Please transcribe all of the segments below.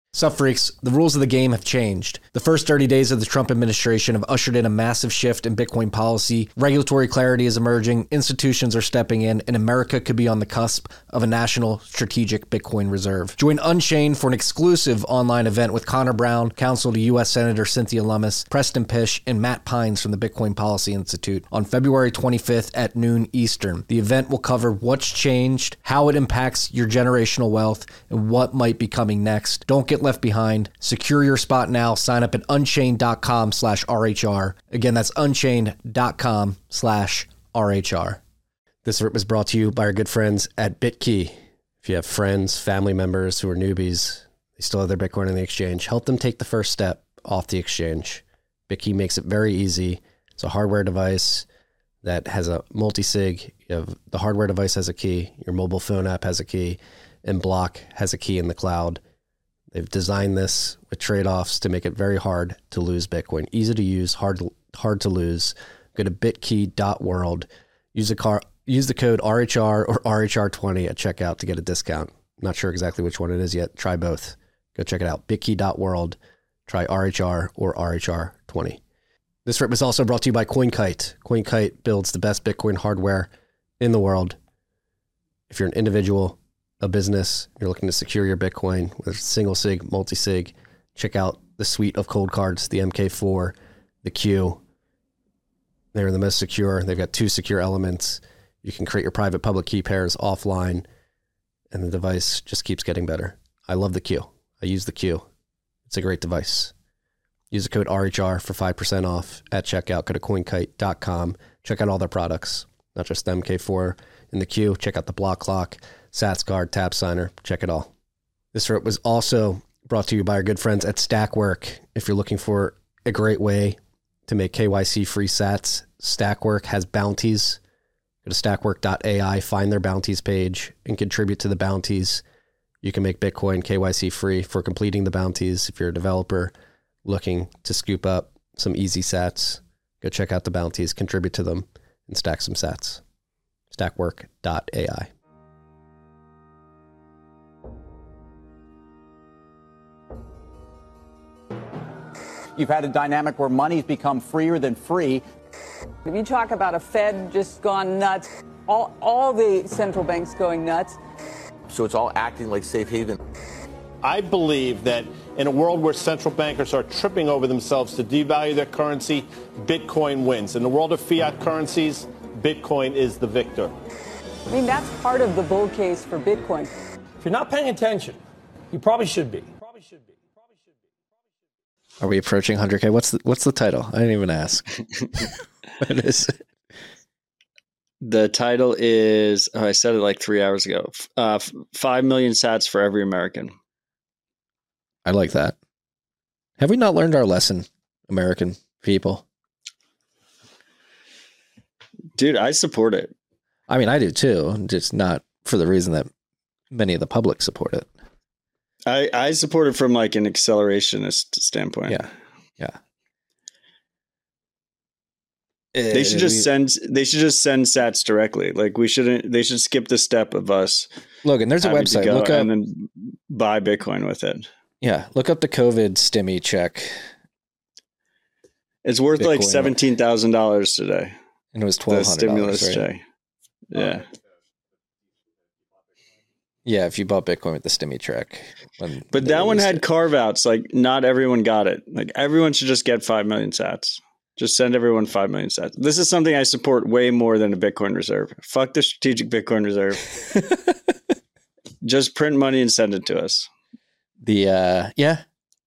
Sup, freaks? The rules of the game have changed. The first 30 days of the Trump administration have ushered in a massive shift in Bitcoin policy. Regulatory clarity is emerging, institutions are stepping in, and America could be on the cusp of a national strategic Bitcoin reserve. Join Unchained for an exclusive online event with Connor Brown, counsel to U.S. Senator Cynthia Lummis, Preston Pish, and Matt Pines from the Bitcoin Policy Institute on February 25th at noon Eastern. The event will cover what's changed, how it impacts your generational wealth, and what might be coming next. Don't get left behind. Secure your spot now. Sign up at unchained.com/RHR. Again, that's unchained.com/RHR. This rip was brought to you by our good friends at BitKey. If you have friends, family members who are newbies, they still have their Bitcoin on the exchange, help them take the first step off the exchange. BitKey makes it very easy. It's a hardware device that has a multi-sig. You have the hardware device has a key, your mobile phone app has a key, and Block has a key in the cloud. They've designed this with trade-offs to make it very hard to lose Bitcoin. Easy to use, hard to lose. Go to bitkey.world. Use the code RHR or RHR20 at checkout to get a discount. I'm not sure exactly which one it is yet. Try both. Go check it out. bitkey.world. Try RHR or RHR20. This rip is also brought to you by CoinKite. CoinKite builds the best Bitcoin hardware in the world. If you're an individual, a business, you're looking to secure your Bitcoin with single sig, multi-sig, check out the suite of cold cards, the MK4, the Q. They're the most secure. They've got 2 secure elements. You can create your private public key pairs offline, and the device just keeps getting better. I love the Q. I use the Q. It's a great device. Use the code RHR for 5% off at checkout. Go to coinkite.com. Check out all their products, not just the MK4 and the Q. Check out the block clock, Sats card, Tap Signer. Check it all. This rip was also brought to you by our good friends at Stackwork. If you're looking for a great way to make KYC-free Sats, Stackwork has bounties. Go to stackwork.ai, find their bounties page, and contribute to the bounties. You can make Bitcoin KYC-free for completing the bounties. If you're a developer looking to scoop up some easy Sats, go check out the bounties, contribute to them, and stack some Sats. Stackwork.ai. You've had a dynamic where money's become freer than free. If you talk about a Fed just gone nuts, all the central banks going nuts. So it's all acting like safe haven. I believe that in a world where central bankers are tripping over themselves to devalue their currency, Bitcoin wins. In the world of fiat currencies, Bitcoin is the victor. I mean, that's part of the bull case for Bitcoin. If you're not paying attention, you probably should be. Are we approaching 100K? What's the title? I didn't even ask. What is it? The title is, I said it like 3 hours ago, 5 million sats for every American. I like that. Have we not learned our lesson, American people? Dude, I support it. I mean, I do too. Just not for the reason that many of the public support it. I support it from like an accelerationist standpoint. Yeah. They should just send sats directly. Like they should skip the step of us. Logan, there's a website. Look up and then buy Bitcoin with it. Yeah. Look up the COVID stimmy check. It's worth Bitcoin, like $17,000 today. And it was $1,200. The stimulus right? check. Yeah. Yeah, if you bought Bitcoin with the stimmy check. But that one had carve-outs. Like, not everyone got it. Like, everyone should just get 5 million sats. Just send everyone 5 million sats. This is something I support way more than a Bitcoin reserve. Fuck the strategic Bitcoin reserve. Just print money and send it to us. Yeah.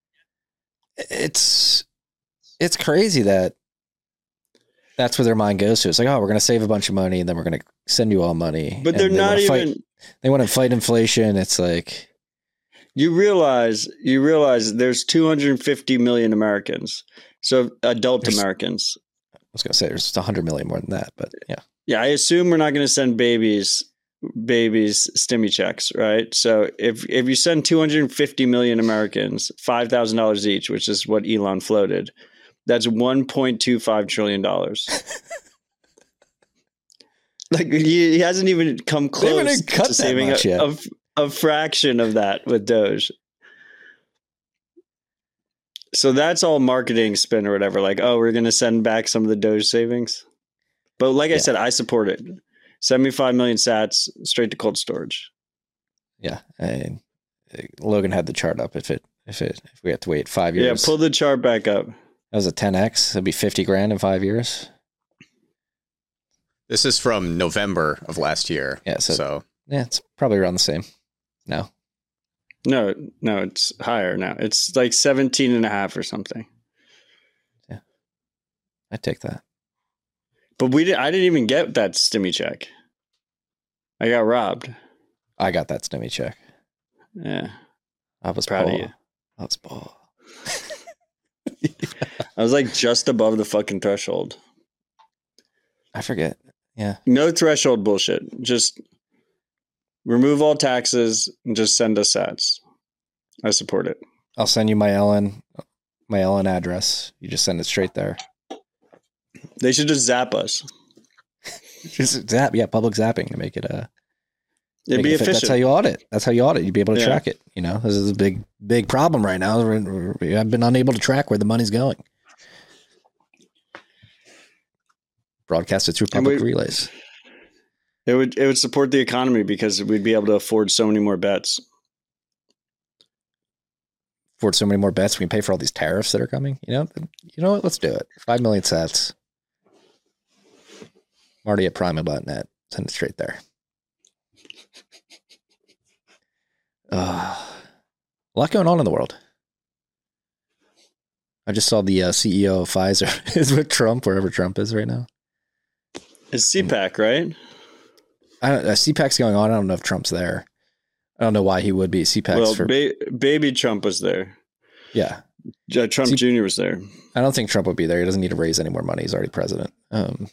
It's crazy that that's where their mind goes to. It's like, oh, we're going to save a bunch of money and then we're going to send you all money. But they're not even... They want to fight inflation. It's like you realize there's 250 million Americans. So adult Americans. I was going to say there's 100 million more than that, but yeah. Yeah, I assume we're not going to send babies stimmy checks, right? So if you send 250 million Americans $5,000 each, which is what Elon floated, that's $1.25 trillion. Like he hasn't even come close to saving a fraction of that with Doge. So that's all marketing spin or whatever. Like, oh, we're going to send back some of the Doge savings. But like I said, I support it. 75 million sats straight to cold storage. Yeah. Logan had the chart up. If we have to wait 5 years. Yeah, pull the chart back up. That was a 10x. It'd be 50 grand in 5 years. This is from November of last year. Yeah. So yeah, it's probably around the same now. No, it's higher now. It's like 17 and a half or something. Yeah. I'd take that. But I didn't even get that stimmy check. I got robbed. I got that stimmy check. Yeah. I was proud of you. I was ball. I was like just above the fucking threshold. I forget. Yeah. No threshold bullshit. Just remove all taxes and just send us sats. I support it. I'll send you my Ellen address. You just send it straight there. They should just zap us. Just zap, yeah, public zapping to make it it'd be efficient. That's how you audit. You'd be able to track it. You know, this is a big problem right now. I've been unable to track where the money's going. Broadcast it through public relays. It would support the economy because we'd be able to afford so many more bets. Afford so many more bets. We can pay for all these tariffs that are coming. You know what? Let's do it. 5 million sats. Marty at Prima.net. Send it straight there. A lot going on in the world. I just saw the CEO of Pfizer is with Trump, wherever Trump is right now. It's CPAC, right? CPAC's going on. I don't know if Trump's there. I don't know why he would be. CPAC's baby Trump was there. Yeah. Trump Jr. was there. I don't think Trump would be there. He doesn't need to raise any more money. He's already president. But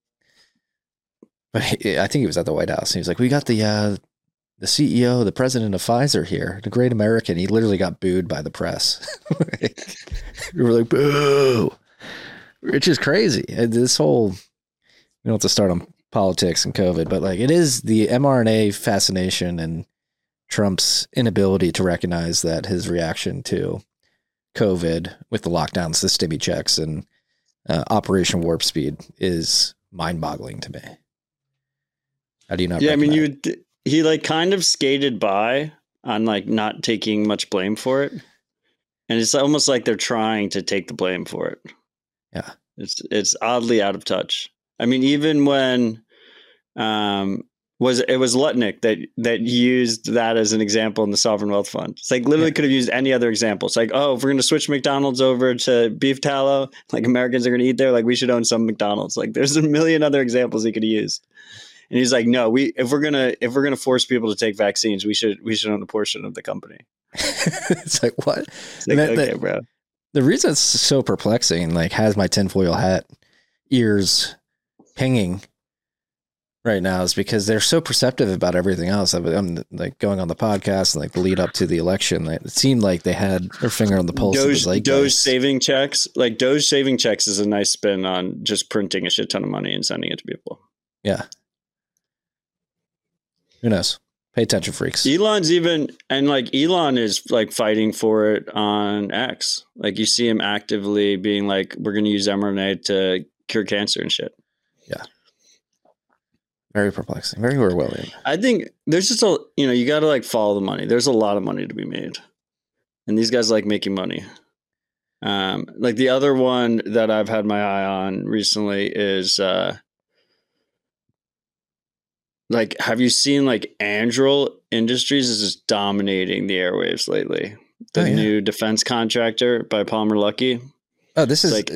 I think he was at the White House. He was like, we got the CEO, the president of Pfizer here, the great American. He literally got booed by the press. We were like, boo. Which is crazy. This whole, we don't have to start on politics and COVID, but like it is the mRNA fascination and Trump's inability to recognize that his reaction to COVID with the lockdowns, the stimmy checks, and Operation Warp Speed is mind-boggling to me. How do you not? Yeah, I mean, he like kind of skated by on like not taking much blame for it, and it's almost like they're trying to take the blame for it. Yeah, it's oddly out of touch. I mean, even when was Lutnick that used that as an example in the Sovereign Wealth Fund. It's like literally could have used any other example. It's like, oh, if we're going to switch McDonald's over to beef tallow, like Americans are going to eat there, like we should own some McDonald's. Like there's a million other examples he could have used. And he's like, no, if we're gonna force people to take vaccines, we should own a portion of the company. It's like what? It's like, okay, bro. The reason it's so perplexing, like has my tinfoil hat ears pinging right now, is because they're so perceptive about everything else. I'm like going on the podcast and like the lead up to the election, it seemed like they had their finger on the pulse of the zeitgeist. Doge saving checks, like Doge saving checks is a nice spin on just printing a shit ton of money and sending it to people. Yeah. Who knows? Pay attention, freaks. Elon is like fighting for it on X. Like you see him actively being like, we're going to use mRNA to cure cancer and shit. Yeah. Very perplexing. Very Orwellian. I think there's just you got to like follow the money. There's a lot of money to be made. And these guys like making money. Like the other one that I've had my eye on recently is, like, have you seen like Anduril Industries is just dominating the airwaves lately? The new defense contractor by Palmer Luckey. Oh, this is like,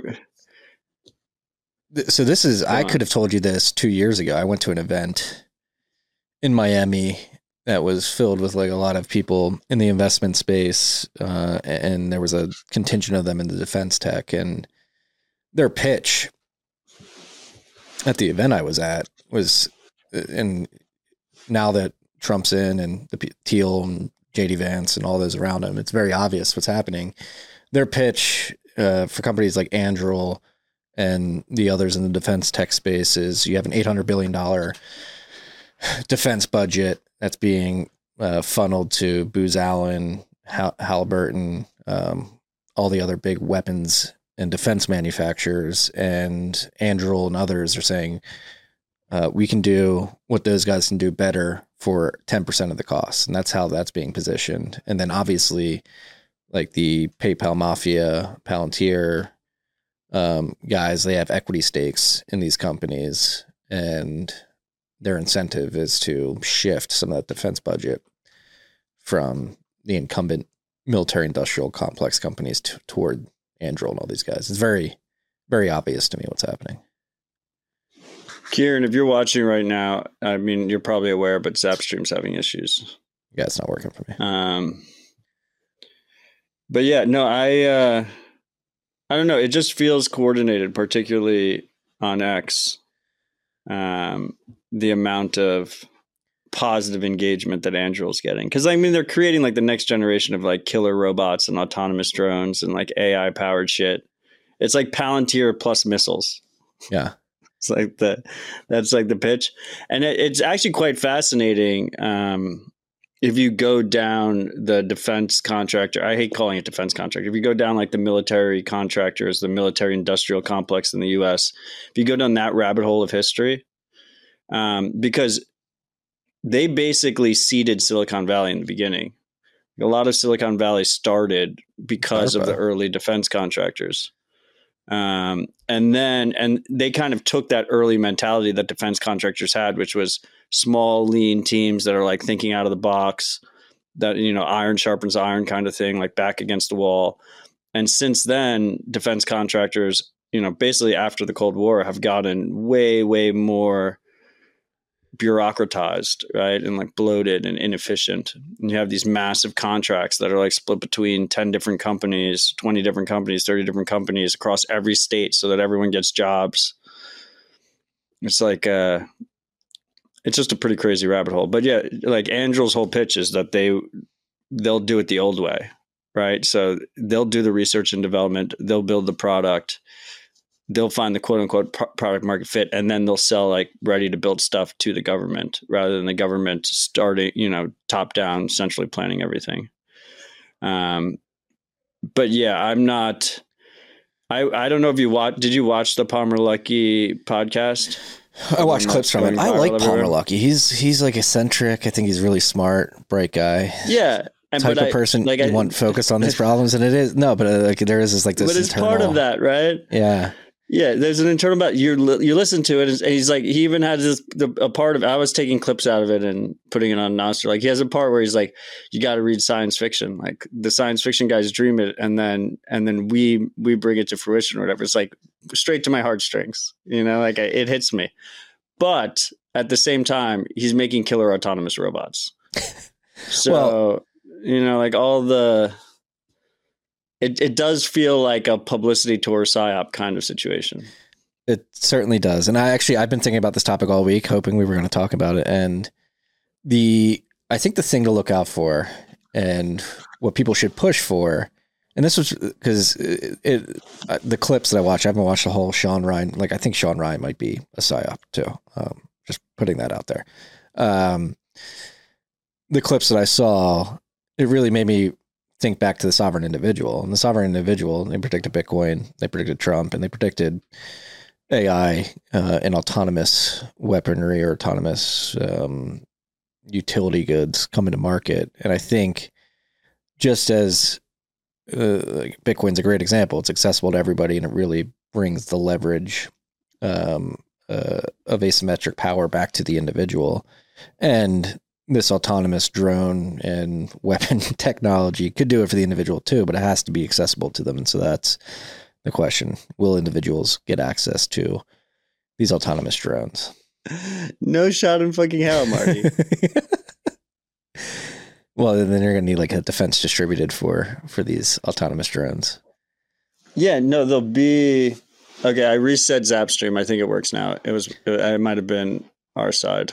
I could have told you this 2 years ago. I went to an event in Miami that was filled with like a lot of people in the investment space. And there was a contingent of them in the defense tech, and their pitch at the event I was at was, and now that Trump's in and the Thiel and JD Vance and all those around him, it's very obvious what's happening. Their pitch for companies like Anduril and the others in the defense tech space is you have an $800 billion defense budget that's being funneled to Booz Allen, Halliburton, all the other big weapons and defense manufacturers and Anduril and others are saying, we can do what those guys can do better for 10% of the cost. And that's how that's being positioned. And then obviously like the PayPal Mafia, Palantir guys, they have equity stakes in these companies, and their incentive is to shift some of that defense budget from the incumbent military industrial complex companies toward Anduril and all these guys. It's very, very obvious to me what's happening. Kieran, if you're watching right now, I mean, you're probably aware, but Zapstream's having issues. Yeah, it's not working for me. But yeah, no, I don't know. It just feels coordinated, particularly on X. The amount of positive engagement that Anduril's getting. Because, I mean, they're creating like the next generation of like killer robots and autonomous drones and like AI powered shit. It's like Palantir plus missiles. Yeah. It's like that's like the pitch. And it's actually quite fascinating. If you go down the defense contractor, I hate calling it defense contractor. If you go down like the military contractors, the military industrial complex in the US, if you go down that rabbit hole of history, because they basically seeded Silicon Valley in the beginning. A lot of Silicon Valley started because of the early defense contractors. And they kind of took that early mentality that defense contractors had, which was small, lean teams that are like thinking out of the box, that, you know, iron sharpens iron kind of thing, like back against the wall. And since then, defense contractors, you know, basically after the Cold War have gotten way, way more bureaucratized, right? And like bloated and inefficient. And you have these massive contracts that are like split between 10 different companies, 20 different companies, 30 different companies across every state so that everyone gets jobs. It's like, it's just a pretty crazy rabbit hole. But yeah, like Anduril's whole pitch is that they'll do it the old way, right? So they'll do the research and development, they'll build the product, they'll find the quote unquote product market fit, and then they'll sell like ready to build stuff to the government rather than the government starting, you know, top down, centrally planning everything. But yeah, I'm not, I don't know if did you watch the Palmer Luckey podcast? I watched clips from it. I like Palmer Luckey. He's like eccentric. I think he's really smart, bright guy. Yeah. Type of person like you want focused on these problems, and it is like there is this like this. But it's part of that, right? Yeah. Yeah, there's an internal about you listen to it, and he's like, he even has a part of, I was taking clips out of it and putting it on Nostr. Like he has a part where he's like, you got to read science fiction. Like the science fiction guys dream it, and then we bring it to fruition or whatever. It's like straight to my heartstrings, you know, like it hits me. But at the same time, he's making killer autonomous robots. So, well, you know, like all the, It does feel like a publicity tour psyop kind of situation. It certainly does. And I've been thinking about this topic all week, hoping we were going to talk about it. And I think the thing to look out for and what people should push for, and this was because the clips that I watched, I haven't watched the whole Sean Ryan. Like I think Sean Ryan might be a psyop too. Just putting that out there. The clips that I saw, it really made me think back to the sovereign individual. And the sovereign individual, they predicted Bitcoin, they predicted Trump, and they predicted AI and autonomous weaponry or autonomous utility goods coming to market. And I think just as Bitcoin's a great example, it's accessible to everybody and it really brings the leverage of asymmetric power back to the individual. And this autonomous drone and weapon technology could do it for the individual too, but it has to be accessible to them. And so that's the question. Will individuals get access to these autonomous drones? No shot in fucking hell, Marty. Well, then you're going to need like a defense distributed for these autonomous drones. Yeah, no, they'll be... Okay, I reset Zapstream. I think it works now. It might have been our side.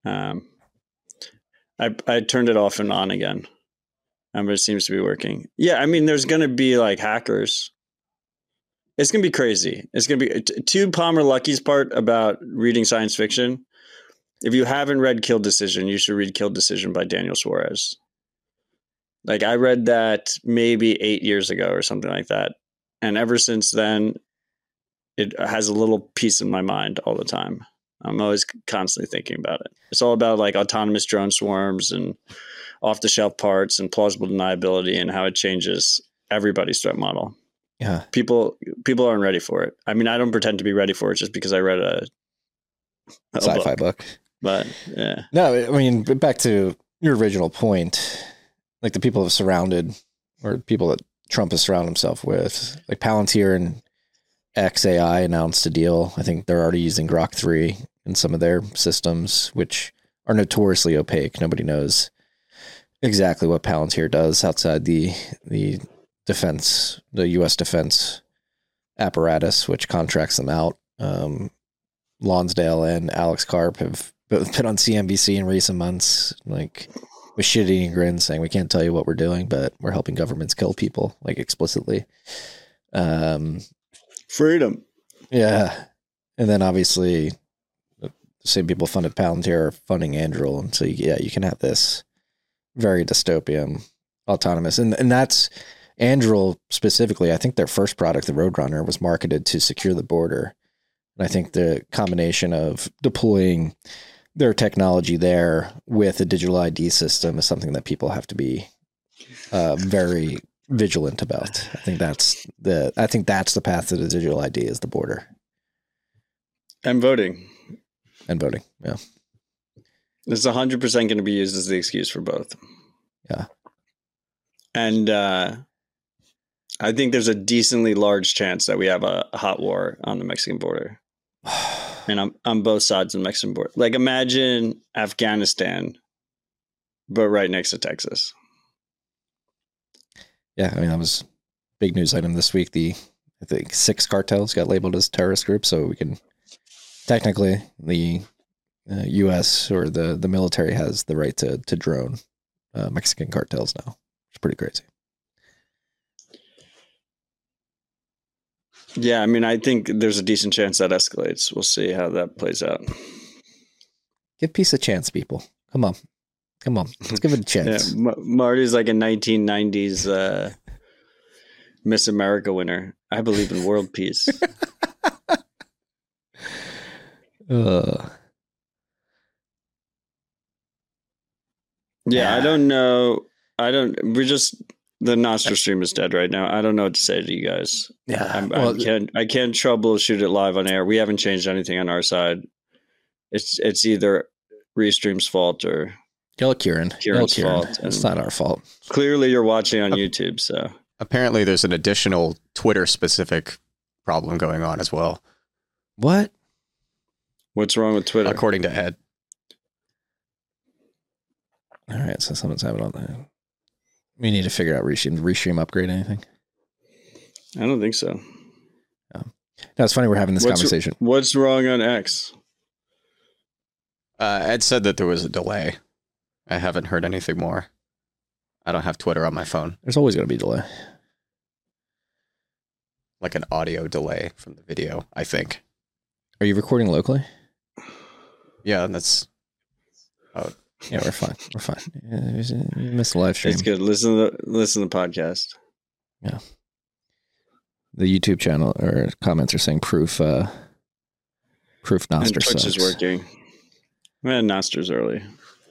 I turned it off and on again, but it seems to be working. Yeah, I mean, there's going to be like hackers. It's going to be crazy. It's going to be to Palmer Luckey's part about reading science fiction. If you haven't read Kill Decision, you should read Kill Decision by Daniel Suarez. Like I read that maybe 8 years ago or something like that. And ever since then, it has a little piece in my mind all the time. I'm always constantly thinking about it. It's all about like autonomous drone swarms and off the shelf parts and plausible deniability and how it changes everybody's threat model. Yeah. People aren't ready for it. I mean, I don't pretend to be ready for it just because I read a sci-fi book. But yeah. No, I mean, back to your original point, like the people have surrounded, or people that Trump has surrounded himself with, like Palantir and XAI announced a deal. I think they're already using Grok 3 in some of their systems, which are notoriously opaque. Nobody knows exactly what Palantir does outside the defense, the U.S. defense apparatus, which contracts them out. Lonsdale and Alex Karp have both been on CNBC in recent months, like with shit-eating grins saying, we can't tell you what we're doing, but we're helping governments kill people, like explicitly. Freedom. Yeah. And then obviously the same people funded Palantir are funding Anduril. And so, you can have this very dystopian autonomous. And that's Anduril specifically. I think their first product, the Roadrunner, was marketed to secure the border. And I think the combination of deploying their technology there with a digital ID system is something that people have to be very vigilant about. I think that's the path to the digital ID is the border. And voting. Yeah. It's 100% going to be used as the excuse for both. Yeah. And I think there's a decently large chance that we have a hot war on the Mexican border. And on both sides of the Mexican border. Like imagine Afghanistan, but right next to Texas. Yeah, I mean, that was a big news item this week. I think 6 cartels got labeled as terrorist groups, so we can technically the U.S. or the military has the right to drone Mexican cartels now. It's pretty crazy. Yeah, I mean, I think there's a decent chance that escalates. We'll see how that plays out. Give peace a chance, people. Come on. Let's give it a chance. Yeah, Marty's like a 1990s Miss America winner. I believe in world peace. Yeah, I don't know. The Nostra stream is dead right now. I don't know what to say to you guys. Yeah. I can't troubleshoot it live on air. We haven't changed anything on our side. It's either Restream's fault or Yell at Kieran. Kieran's fault. It's not our fault. Clearly you're watching on YouTube, so. Apparently there's an additional Twitter-specific problem going on as well. What? What's wrong with Twitter? According to Ed. All right, so someone's having on that. We need to figure out Restream upgrade anything. I don't think so. No, it's funny we're having this conversation. What's wrong on X? Ed said that there was a delay. I haven't heard anything more. I don't have Twitter on my phone. There's always going to be a delay. Like an audio delay from the video, I think. Are you recording locally? Yeah, that's... Yeah, we're fine. You missed the live stream. It's good. Listen to the podcast. Yeah. The YouTube channel or comments are saying proof Nostra and Twitch sucks. is working. We had Nostra's early.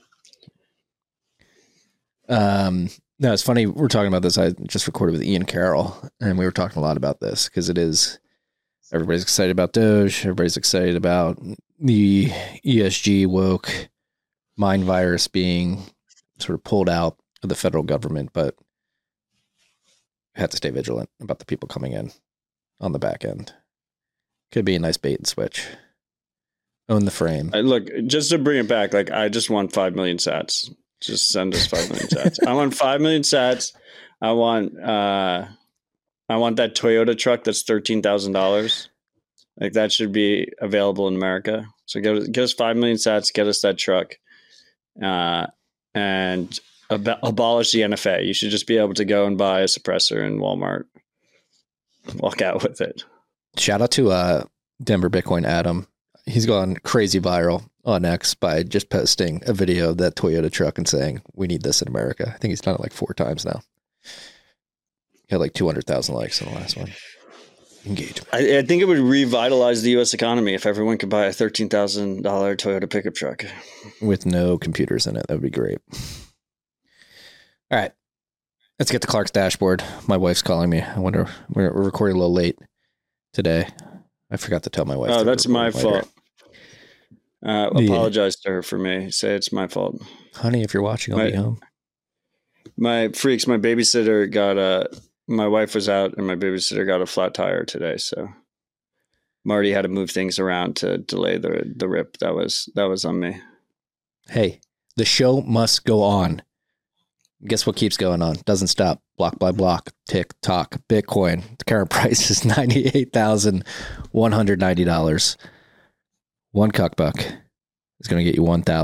No, it's funny. We're talking about this. I just recorded with Ian Carroll, and we were talking a lot about this because everybody's excited about Doge. Everybody's excited about the ESG woke mind virus being sort of pulled out of the federal government, but you have to stay vigilant about the people coming in on the back end. Could be a nice bait and switch. Own the frame. Look, just to bring it back, like I just want 5 million sats. Just send us 5 million sats. I want 5 million sats. I want that Toyota truck that's $13,000. Like that should be available in America. So get us 5 million sats. Get us that truck, and abolish the NFA. You should just be able to go and buy a suppressor in Walmart. Walk out with it. Shout out to Denver Bitcoin Adam. He's gone crazy viral on X by just posting a video of that Toyota truck and saying, we need this in America. I think he's done it like 4 times now. He had like 200,000 likes on the last one. Engagement. I think it would revitalize the U.S. economy if everyone could buy a $13,000 Toyota pickup truck. With no computers in it. That would be great. All right. Let's get to Clark's dashboard. My wife's calling me. I wonder, we're recording a little late today. I forgot to tell my wife. Oh, that's my fault. Apologize to her for me. Say it's my fault. Honey, if you're watching, I'll be home. My babysitter got my wife was out and my babysitter got a flat tire today. So Marty had to move things around to delay the rip. That was on me. Hey, the show must go on. Guess what keeps going on? Doesn't stop. Block by block. Tick tock. Bitcoin. The current price is $98,190. One cuckbuck is going to get you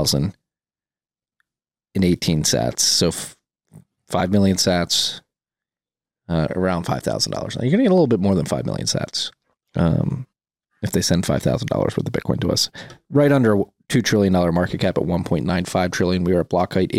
1,018 sats. So 5 million sats, around $5,000. Now you're going to get a little bit more than 5 million sats if they send $5,000 worth of Bitcoin to us. Right under $2 trillion market cap at $1.95 trillion. We are at block height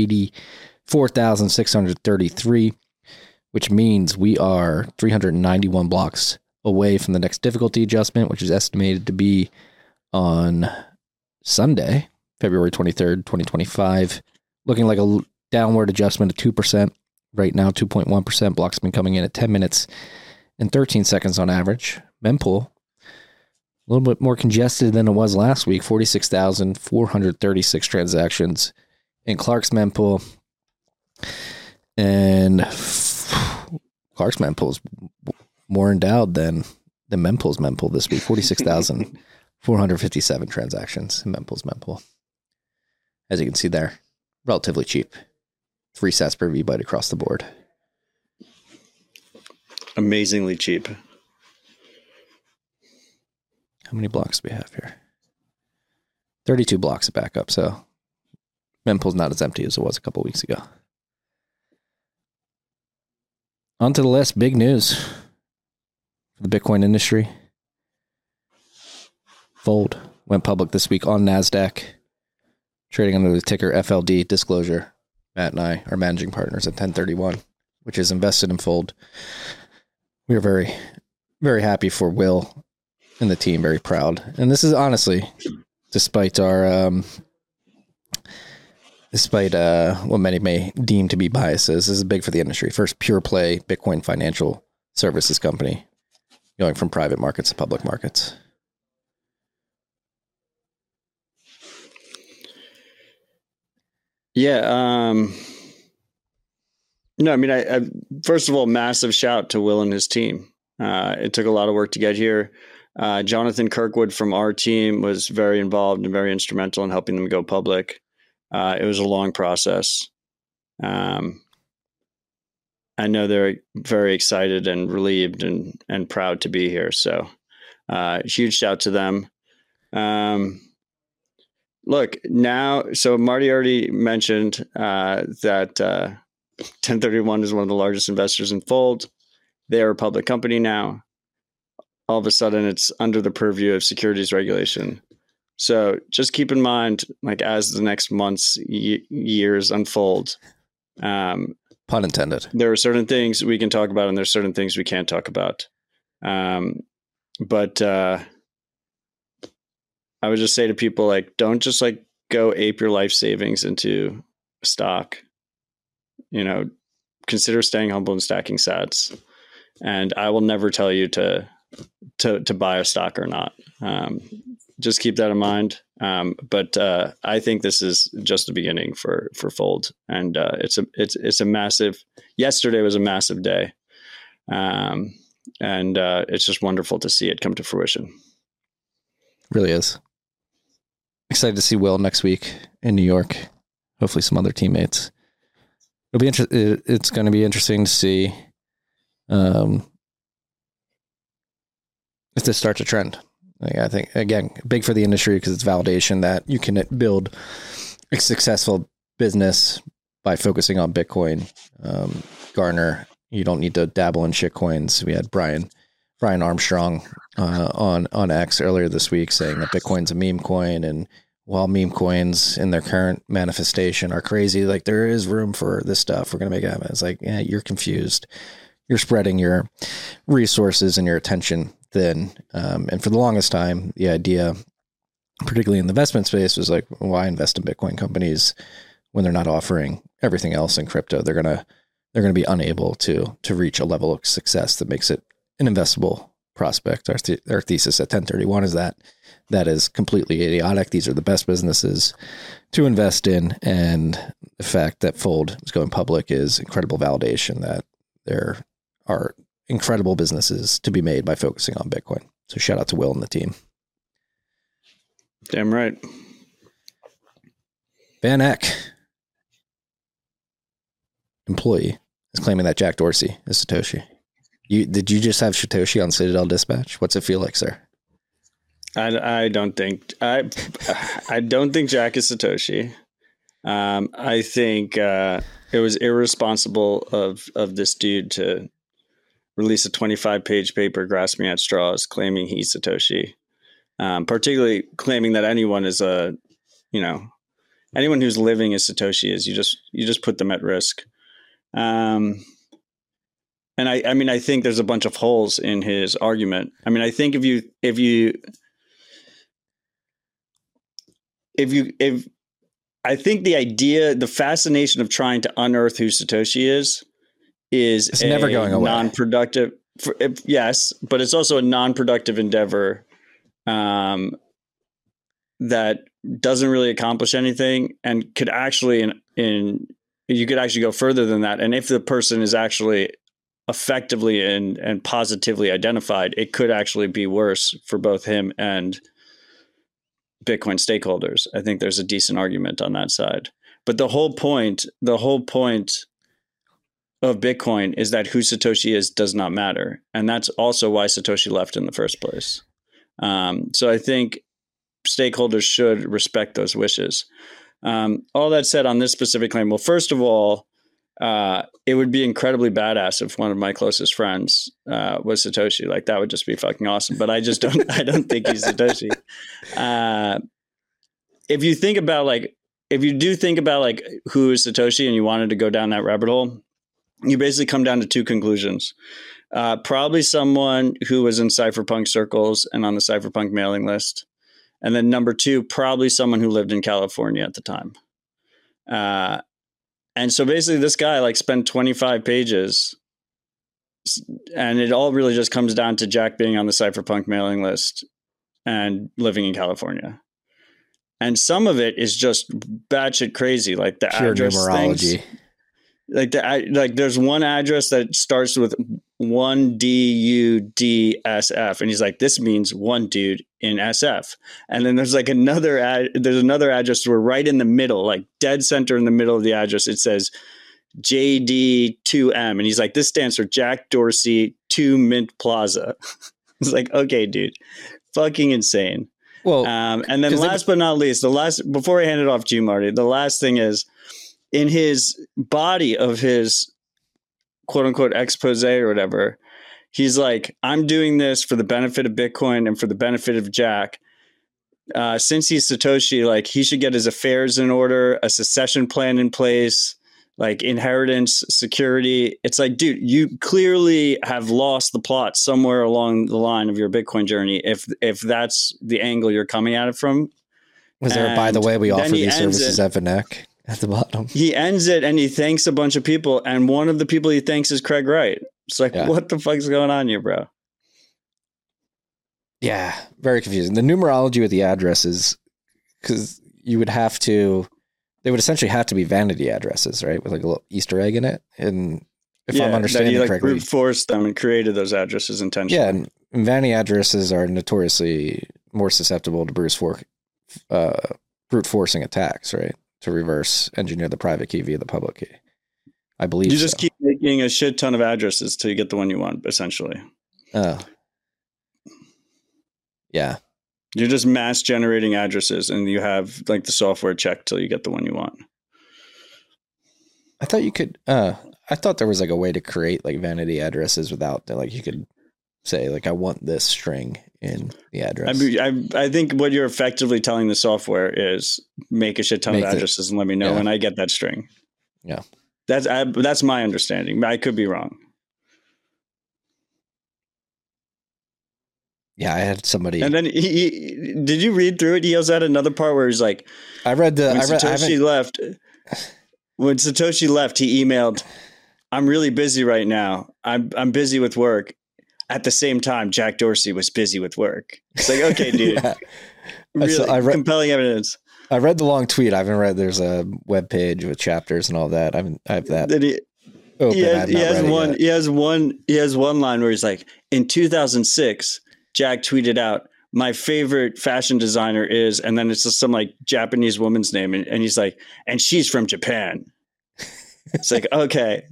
884,633, which means we are 391 blocks away from the next difficulty adjustment, which is estimated to be on Sunday, February 23rd, 2025, looking like a downward adjustment of 2%. Right now, 2.1%. Blocks have been coming in at 10 minutes and 13 seconds on average. Mempool, a little bit more congested than it was last week, 46,436 transactions in Clark's mempool. And Clark's mempool is more endowed than Mempool's mempool this week, 46,457 transactions in Mempool's mempool. As you can see there, relatively cheap. 3 sats per V-byte across the board. Amazingly cheap. How many blocks do we have here? 32 blocks of backup, so Mempool's not as empty as it was a couple weeks ago. On to the list. Big news for the Bitcoin industry. Fold went public this week on NASDAQ, trading under the ticker FLD. Disclosure, Matt and I are managing partners at 1031, which is invested in Fold. We are very, very happy for Will and the team, very proud. And this is honestly, despite our, what many may deem to be biases, this is big for the industry. First pure play Bitcoin financial services company going from private markets to public markets. Yeah. No, I mean, I first of all, massive shout to Will and his team. It took a lot of work to get here. Jonathan Kirkwood from our team was very involved and very instrumental in helping them go public. It was a long process. I know they're very excited and relieved and proud to be here. So huge shout to them. Look, now, so Marty already mentioned that 1031 is one of the largest investors in Fold. They are a public company now. All of a sudden, it's under the purview of securities regulation. So just keep in mind, like as the next months, years unfold, pun intended, there are certain things we can talk about and there's certain things we can't talk about. But I would just say to people, like, don't just like go ape your life savings into stock. You know, consider staying humble and stacking sats. And I will never tell you to buy a stock or not. Just keep that in mind. But I think this is just the beginning for Fold, and it's a massive. Yesterday was a massive day, and it's just wonderful to see it come to fruition. Really is. Excited to see Will next week in New York. Hopefully, some other teammates. It'll be it's going to be interesting to see if this starts a trend. Like, I think, again, big for the industry because it's validation that you can build a successful business by focusing on Bitcoin. Garner, you don't need to dabble in shitcoins. We had Brian Armstrong on X earlier this week saying that Bitcoin's a meme coin and while meme coins in their current manifestation are crazy, like there is room for this stuff. We're going to make it happen. It's like, yeah, you're confused. You're spreading your resources and your attention thin. And for the longest time, the idea, particularly in the investment space, was like, why invest in Bitcoin companies when they're not offering everything else in crypto? They're going to be unable to reach a level of success that makes it an investable prospect. Our thesis at 1031 is that is completely idiotic. These are the best businesses to invest in. And the fact that Fold is going public is incredible validation that there are incredible businesses to be made by focusing on Bitcoin. So shout out to Will and the team. Damn right. Van Eck, employee, is claiming that Jack Dorsey is Satoshi. Did you just have Satoshi on Citadel Dispatch? What's it feel like, sir? I don't think I don't think Jack is Satoshi. I think it was irresponsible of this dude to release a 25-page paper grasping at straws, claiming he's Satoshi. Particularly claiming that anyone is anyone who's living as Satoshi is, you just put them at risk. And I mean, I think there's a bunch of holes in his argument. I mean, I think I think the idea, the fascination of trying to unearth who Satoshi is it's never going away. Non-productive. Yes, but it's also a non-productive endeavor that doesn't really accomplish anything and could actually you could actually go further than that. And if the person is actually effectively and positively identified, it could actually be worse for both him and Bitcoin stakeholders. I think there's a decent argument on that side. But the whole point of Bitcoin is that who Satoshi is does not matter. And that's also why Satoshi left in the first place. So I think stakeholders should respect those wishes. All that said, on this specific claim, well, first of all, it would be incredibly badass if one of my closest friends was Satoshi. Like, that would just be fucking awesome. But I don't think he's Satoshi. If you do think about like who is Satoshi and you wanted to go down that rabbit hole, you basically come down to two conclusions. Probably someone who was in cypherpunk circles and on the cypherpunk mailing list. And then number two, probably someone who lived in California at the time. And so basically this guy like spent 25 pages and it all really just comes down to Jack being on the cypherpunk mailing list and living in California. And some of it is just batshit crazy, like the pure address numerology. Things. Like there's one address that starts with 1DUDSF, and he's like, this means one dude in SF. And then there's like another address where right in the middle, like dead center in the middle of the address, it says JD2M, and he's like, this stands for Jack Dorsey 2 Mint Plaza. It's like, okay, dude, fucking insane. Well, and then last but not least, before I hand it off to you, Marty, the last thing is, in his body of his quote unquote expose or whatever, he's like, I'm doing this for the benefit of Bitcoin and for the benefit of Jack. Since he's Satoshi, like, he should get his affairs in order, a succession plan in place, like inheritance, security. It's like, dude, you clearly have lost the plot somewhere along the line of your Bitcoin journey. If that's the angle you're coming at it from. Was there, by the way, we offer these services at Van Eck at the bottom. He ends it and he thanks a bunch of people. And one of the people he thanks is Craig Wright. It's like, What the fuck's going on here, bro? Yeah, very confusing. The numerology with the addresses, because they would essentially have to be vanity addresses, right? With like a little Easter egg in it. And if I'm understanding that he correctly, brute forced them and created those addresses intentionally. Yeah, and vanity addresses are notoriously more susceptible to brute forcing attacks, right? To reverse engineer the private key via the public key. I believe you just keep making a shit ton of addresses till you get the one you want, essentially. Oh. Yeah. You're just mass generating addresses and you have like the software checked till you get the one you want. I thought you could I thought there was like a way to create like vanity addresses without like you could say like, I want this string in the address. I think what you're effectively telling the software is make a shit ton of addresses and let me know when I get that string. Yeah. That's my understanding. I could be wrong. Yeah, I had somebody. And then did you read through it? He also had another part where he's like, I read the. When Satoshi left, he emailed, "I'm really busy right now. I'm busy with work." At the same time, Jack Dorsey was busy with work. It's like, okay, dude, Yeah. really compelling evidence. I read the long tweet. I haven't read. There's a web page with chapters and all that. I have that. Then he has one line where he's like, in 2006, Jack tweeted out, "My favorite fashion designer is," and then it's just some like Japanese woman's name, and he's like, "and she's from Japan." It's like, okay.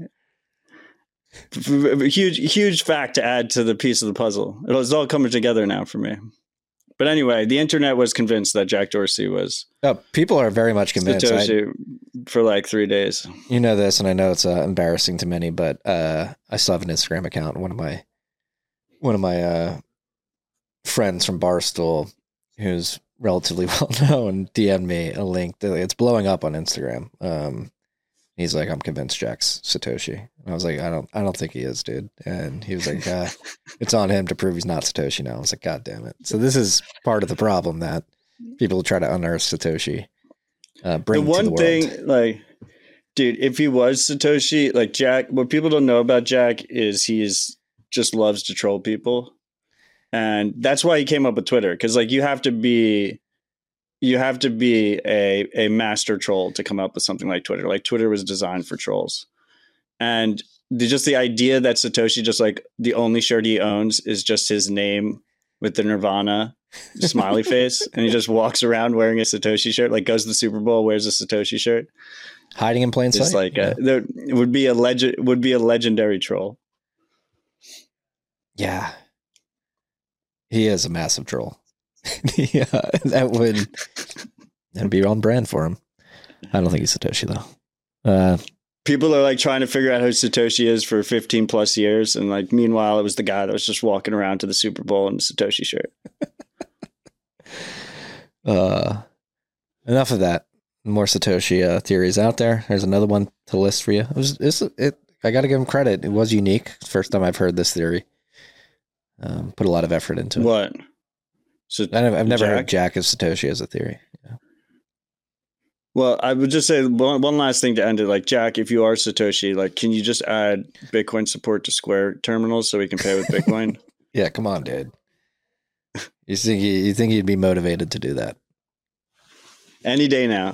Huge fact to add to the piece of the puzzle. It's all coming together now for me. But anyway, the internet was convinced that Jack Dorsey was. Oh, people are very much convinced. Satoshi for like 3 days. You know this, and I know it's embarrassing to many, but I still have an Instagram account. One of my friends from Barstool, who's relatively well known, DM'd me a link. It's blowing up on Instagram. He's like, "I'm convinced Jack's Satoshi." And I was like, I don't think he is, dude. And he was like, "It's on him to prove he's not Satoshi now." I was like, "God damn it!" So this is part of the problem that people try to unearth Satoshi. Bring the one to the thing, world. like, dude, if he was Satoshi, like Jack, what people don't know about Jack is he's just loves to troll people, and that's why he came up with Twitter. Because like you have to be a master troll to come up with something like Twitter. Like Twitter was designed for trolls. And just the idea that Satoshi, just like the only shirt he owns is just his name with the Nirvana smiley face. And he just walks around wearing a Satoshi shirt, like goes to the Super Bowl, wears a Satoshi shirt. Hiding in plain sight. It's like, there would be a legendary troll. Yeah. He is a massive troll. Yeah, that'd be on brand for him. I don't think he's Satoshi though. People are like trying to figure out who Satoshi is for 15 plus years, and like meanwhile, it was the guy that was just walking around to the Super Bowl in a Satoshi shirt. Enough of that. More Satoshi theories out there. There's another one to list for you. I got to give him credit. It was unique. First time I've heard this theory. Put a lot of effort into it. What? So I've never heard Jack of Satoshi as a theory. Yeah. Well, I would just say one last thing to end it. Like, Jack, if you are Satoshi, like, can you just add Bitcoin support to Square terminals so we can pay with Bitcoin? Yeah, come on, dude. You think he'd be motivated to do that? Any day now.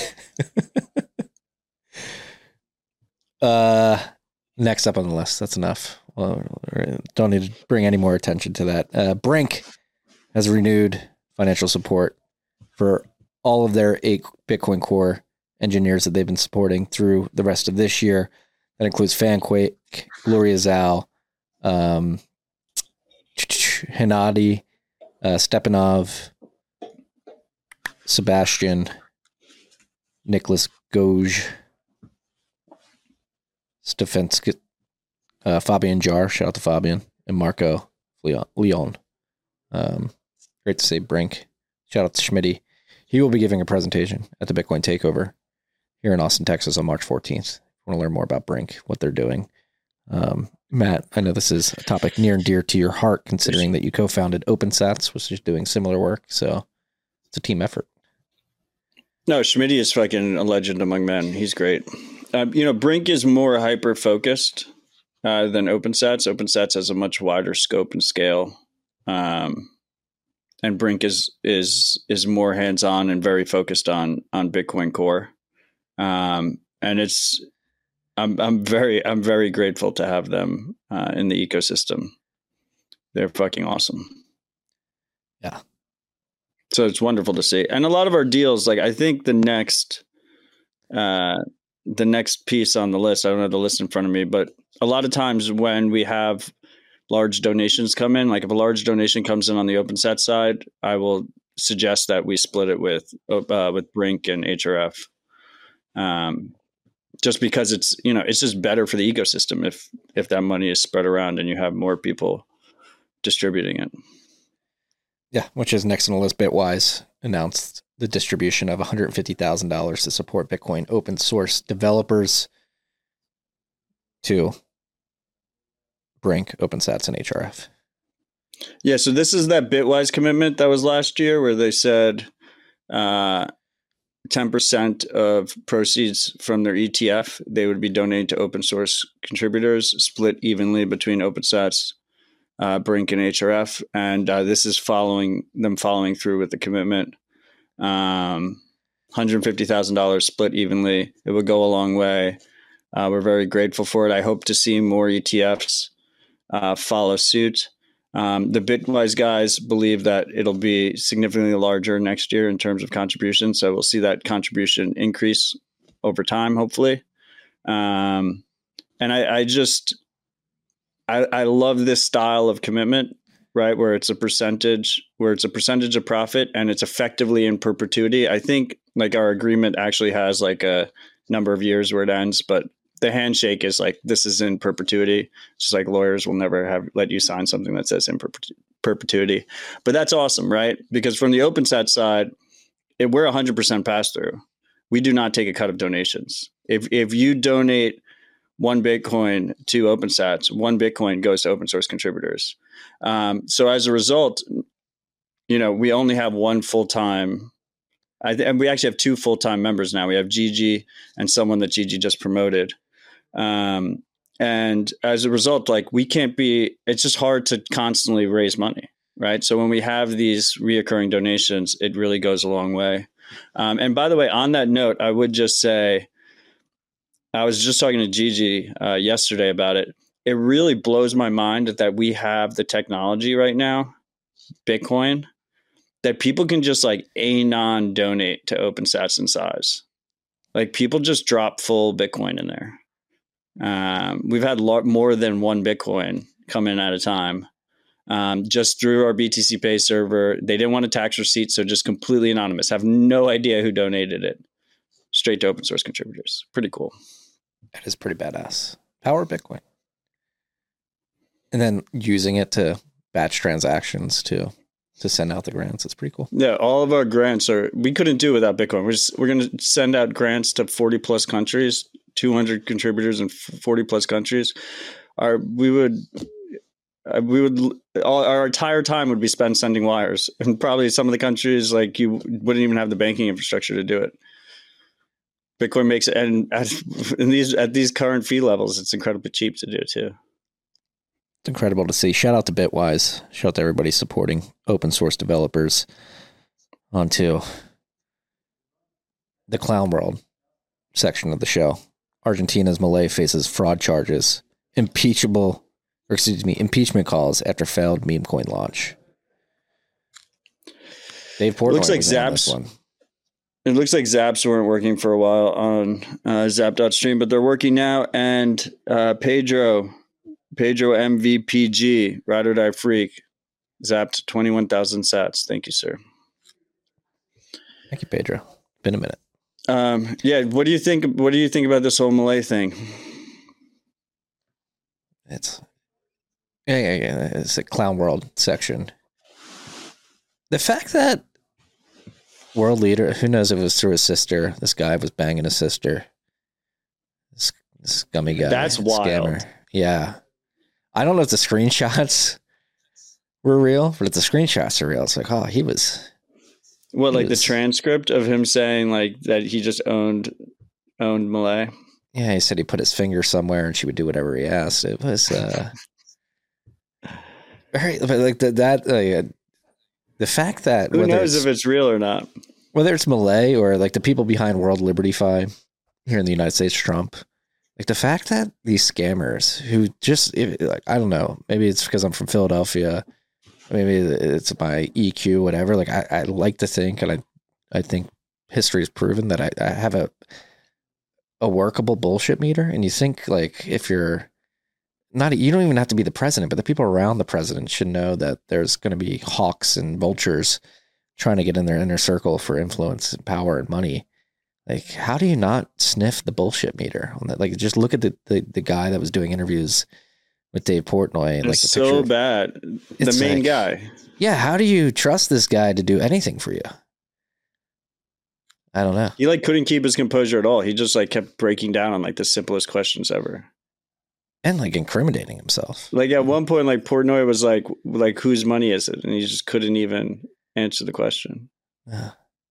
Next up on the list. That's enough. Well, don't need to bring any more attention to that. Brink has renewed financial support for all of their 8 Bitcoin Core engineers that they've been supporting through the rest of this year. That includes Fanquake, Gloria Zhao, Hennady, Stepanov, Sebastian, Nicholas Goj, Stefensky, Fabian Jar, shout out to Fabian, and Marco Leon. Great to say Brink. Shout out to Schmitty. He will be giving a presentation at the Bitcoin Takeover here in Austin, Texas on March 14th. If you want to learn more about Brink, what they're doing. Matt, I know this is a topic near and dear to your heart, considering that you co-founded OpenSats, which is doing similar work. So it's a team effort. No, Schmitty is fucking a legend among men. He's great. Brink is more hyper-focused than OpenSats. OpenSats has a much wider scope and scale. And Brink is more hands-on and very focused on Bitcoin Core. And I'm very grateful to have them in the ecosystem. They're fucking awesome. Yeah. So it's wonderful to see. And a lot of our deals, like I think the next piece on the list, I don't have the list in front of me, but a lot of times when we have large donations come in, like if a large donation comes in on the OpenSat side, I will suggest that we split it with Brink and HRF. Just because it's just better for the ecosystem if that money is spread around and you have more people distributing it. Yeah, which is next on the list. Bitwise announced the distribution of $150,000 to support Bitcoin open source developers to Brink, OpenSats, and HRF. Yeah, so this is that Bitwise commitment that was last year where they said 10% of proceeds from their ETF, they would be donated to open source contributors, split evenly between OpenSats, Brink, and HRF. And this is following through with the commitment. $150,000 split evenly. It would go a long way. We're very grateful for it. I hope to see more ETFs follow suit. The Bitwise guys believe that it'll be significantly larger next year in terms of contribution. So we'll see that contribution increase over time, hopefully. And I love this style of commitment, right? Where it's a percentage of profit and it's effectively in perpetuity. I think like our agreement actually has like a number of years where it ends, but the handshake is like, this is in perpetuity. It's just like lawyers will never let you sign something that says in perpetuity. But that's awesome, right? Because from the OpenSat side, we're 100% pass through. We do not take a cut of donations. If you donate 1 Bitcoin to OpenSats, 1 Bitcoin goes to open source contributors. So as a result, we only have one full-time, and we actually have 2 full-time members now. We have Gigi and someone that Gigi just promoted. And as a result, like it's just hard to constantly raise money, right? So when we have these reoccurring donations, it really goes a long way. And by the way, on that note, I would just say, I was just talking to Gigi yesterday about it. It really blows my mind that we have the technology right now, Bitcoin, that people can just like anon donate to OpenSats in size. Like people just drop full Bitcoin in there. We've had more than 1 Bitcoin come in at a time, just through our BTC Pay server. They didn't want a tax receipt, so just completely anonymous. Have no idea who donated it. Straight to open source contributors. Pretty cool. That is pretty badass. Power Bitcoin. And then using it to batch transactions to send out the grants. It's pretty cool. Yeah, all of our grants we couldn't do without Bitcoin. We're going to send out grants to 40 plus countries, 200 contributors in 40 plus countries. Our entire time would be spent sending wires, and probably some of the countries like you wouldn't even have the banking infrastructure to do it. Bitcoin makes it, and at these current fee levels, it's incredibly cheap to do it too. It's incredible to see. Shout out to Bitwise. Shout out to everybody supporting open source developers. On to the clown world section of the show. Argentina's Milei faces fraud charges, impeachment calls after failed meme coin launch. Dave Portnoy looks like was on this one. It looks like Zaps weren't working for a while on Zap.stream, but they're working now. And Pedro MVPG, Ride or Die Freak, zapped 21,000 sats. Thank you, sir. Thank you, Pedro. Been a minute. Yeah. What do you think about this whole Milei thing? It's a clown world section. The fact that world leader, who knows if it was through his sister, this guy was banging his sister. This scummy guy. That's wild. Scammer. Yeah. I don't know if the screenshots were real, but if the screenshots are real, it's like, oh, he was. The transcript of him saying like that he just owned Milei? Yeah, he said he put his finger somewhere and she would do whatever he asked. It was very, but like the fact that who knows if it's real or not, whether it's Milei or like the people behind World Liberty-Fi here in the United States, Trump. Like the fact that these scammers who just, like, I don't know, maybe it's because I'm from Philadelphia, maybe it's my EQ, whatever. Like I like to think, and I think history has proven that I have a workable bullshit meter. And you think like if you're not, you don't even have to be the president, but the people around the president should know that there's going to be hawks and vultures trying to get in their inner circle for influence and power and money. Like, how do you not sniff the bullshit meter on that? Like, just look at the guy that was doing interviews with Dave Portnoy and It's like the so picture. bad. The It's main like, guy. Yeah, how do you trust this guy to do anything for you? I don't know. He like couldn't keep his composure at all. He just like kept breaking down on like the simplest questions ever. And like incriminating himself. Like at one point, like Portnoy was like whose money is it? And he just couldn't even answer the question. Yeah.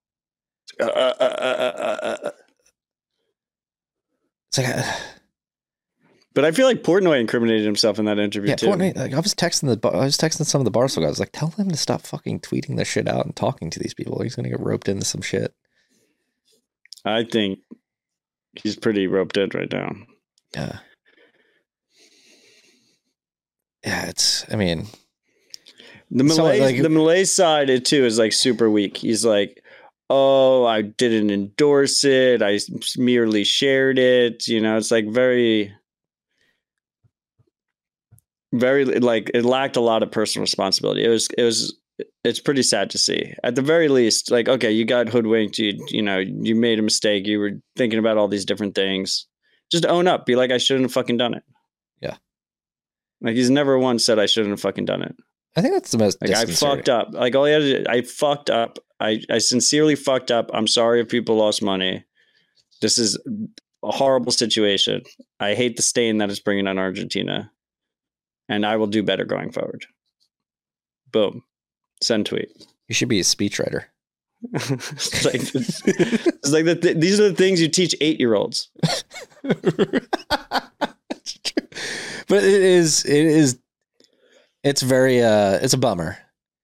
It's like, But I feel like Portnoy incriminated himself in that interview yeah, too. Portnoy, like I was texting some of the Barstool guys, like, tell them to stop fucking tweeting this shit out and talking to these people. He's gonna get roped into some shit. I think he's pretty roped in right now. Yeah. Yeah, I mean, the Malay side too is like super weak. He's like, oh, I didn't endorse it. I merely shared it. You know, it's like very, very like it lacked a lot of personal responsibility. It's pretty sad to see. At the very least, like, okay, you got hoodwinked. You made a mistake. You were thinking about all these different things. Just own up. Be like, I shouldn't have fucking done it. Yeah. Like he's never once said I shouldn't have fucking done it. I think that's the most like I fucked up. Like all he had to do, I fucked up. I sincerely fucked up. I'm sorry if people lost money. This is a horrible situation. I hate the stain that it's bringing on Argentina. And I will do better going forward. Boom. Send tweet. You should be a speechwriter. It's like these are the things you teach 8-year-olds. But it's very it's a bummer.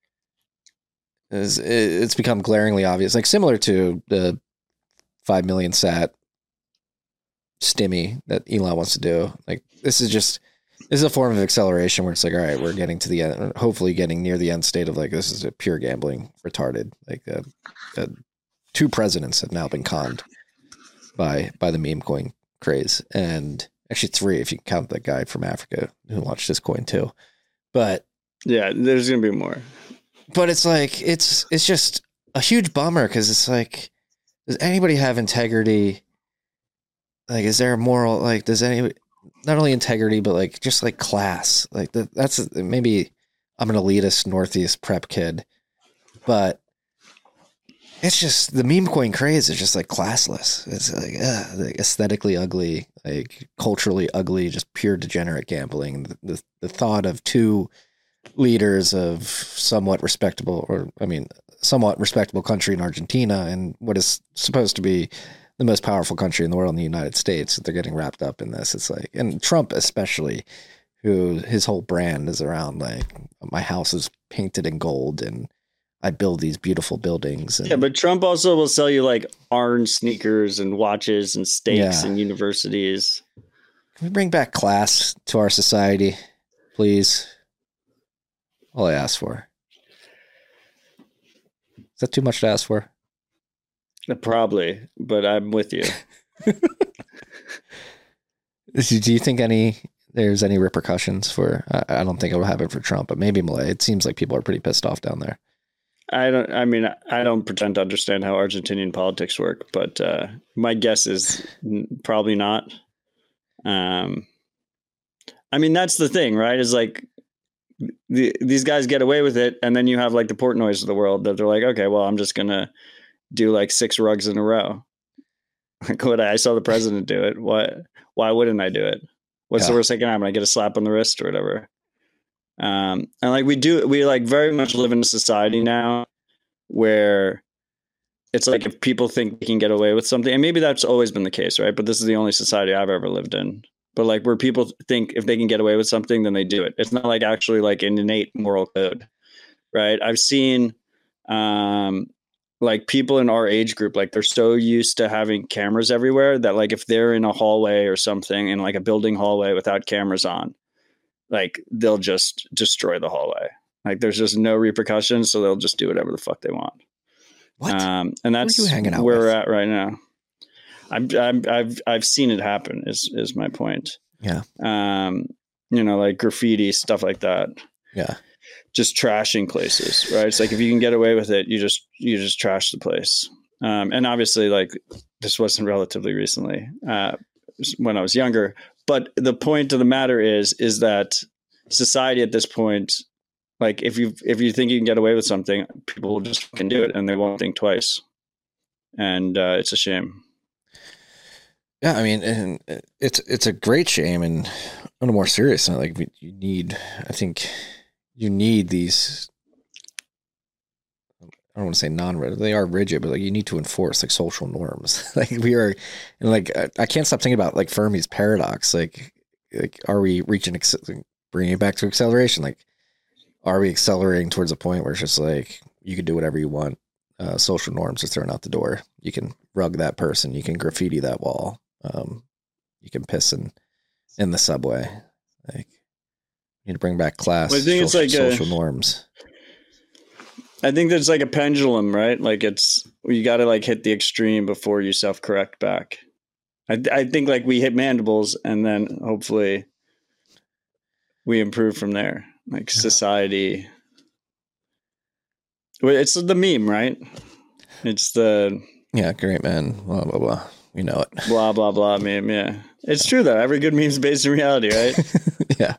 It's become glaringly obvious, like similar to the 5 million sat stimmy that Elon wants to do. Like this is a form of acceleration where it's like, all right, we're getting to the end, hopefully getting near the end state of like, this is a pure gambling retarded. Like 2 presidents have now been conned by the meme coin craze. And actually 3, if you count that guy from Africa who launched this coin too. But yeah, there's going to be more. But it's like, it's just a huge bummer because it's like, does anybody have integrity? Like, is there a moral, like, does anybody, not only integrity, but like, just like class, like that's maybe I'm an elitist Northeast prep kid, but it's just the meme coin craze is just like classless. It's like aesthetically ugly, like culturally ugly, just pure degenerate gambling. The thought of 2 leaders of somewhat respectable country in Argentina and what is supposed to be the most powerful country in the world, in the United States, they're getting wrapped up in this. It's like, and Trump especially, who his whole brand is around like, my house is painted in gold and I build these beautiful buildings. And, yeah, but Trump also will sell you like orange sneakers and watches and steaks and universities. Can we bring back class to our society, please? All I ask for. Is that too much to ask for? Probably, but I'm with you. Do you think there's any repercussions for? I don't think it will happen for Trump, but maybe Malay. It seems like people are pretty pissed off down there. I don't pretend to understand how Argentinian politics work, but my guess is probably not. I mean, that's the thing, right? Is like these guys get away with it, and then you have like the Portnoys of the world that they're like, okay, well, I'm just gonna do like 6 rugs in a row. Like, I saw the president do it. Why wouldn't I do it? What's the worst that can happen? I get a slap on the wrist or whatever. And like we like very much live in a society now where it's like if people think they can get away with something, and maybe that's always been the case, right? But this is the only society I've ever lived in. But like where people think if they can get away with something, then they do it. It's not like actually like an innate moral code, right? I've seen like people in our age group, like they're so used to having cameras everywhere that like if they're in a hallway or something in like a building hallway without cameras on, like they'll just destroy the hallway. Like there's just no repercussions, so they'll just do whatever the fuck they want. What? And that's where we're at right now. I've seen it happen. Is my point. Yeah. Like graffiti, stuff like that. Yeah. Just trashing places, right? It's like if you can get away with it, you just trash the place. And obviously, like this wasn't relatively recently when I was younger, But the point of the matter is that society at this point, like if you think you can get away with something, people will just fucking do it and they won't think twice. And it's a shame. Yeah, I mean, and it's a great shame. And on a more serious note, like I think you need these. I don't want to say non-rigid. They are rigid, but like you need to enforce like social norms. Like we are, and like I can't stop thinking about like Fermi's paradox. Like are we reaching bringing it back to acceleration? Like, are we accelerating towards a point where it's just like you can do whatever you want? Social norms are thrown out the door. You can rug that person. You can graffiti that wall. You can piss in the subway. Like you need to bring back class. Well, I think it's like social norms. I think there's like a pendulum, right? Like you got to like hit the extreme before you self-correct back. I think like we hit mandibles and then hopefully we improve from there. Like society. It's the meme, right? It's the great man, blah blah blah. We know it. Blah blah blah meme. Yeah, it's true though. Every good meme is based in reality, right? Yeah.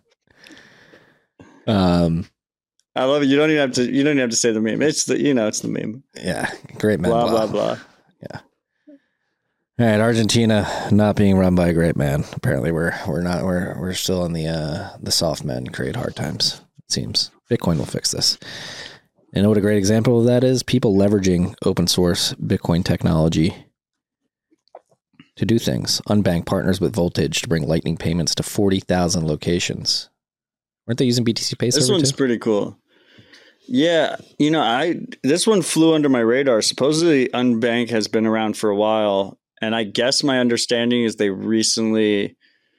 I love it. You don't even have to say the meme. It's the meme. Yeah, great man. Blah blah blah. Yeah. All right, Argentina not being run by a great man. Apparently, we're not. We're still in the soft men create hard times. It seems Bitcoin will fix this. And what a great example of that is people leveraging open source Bitcoin technology to do things. Unbank partners with Voltage to bring Lightning payments to 40,000 locations. Weren't they using BTC Pay Server? This one's pretty cool. Yeah, this one flew under my radar. Supposedly, Unbank has been around for a while, and I guess my understanding is they recently,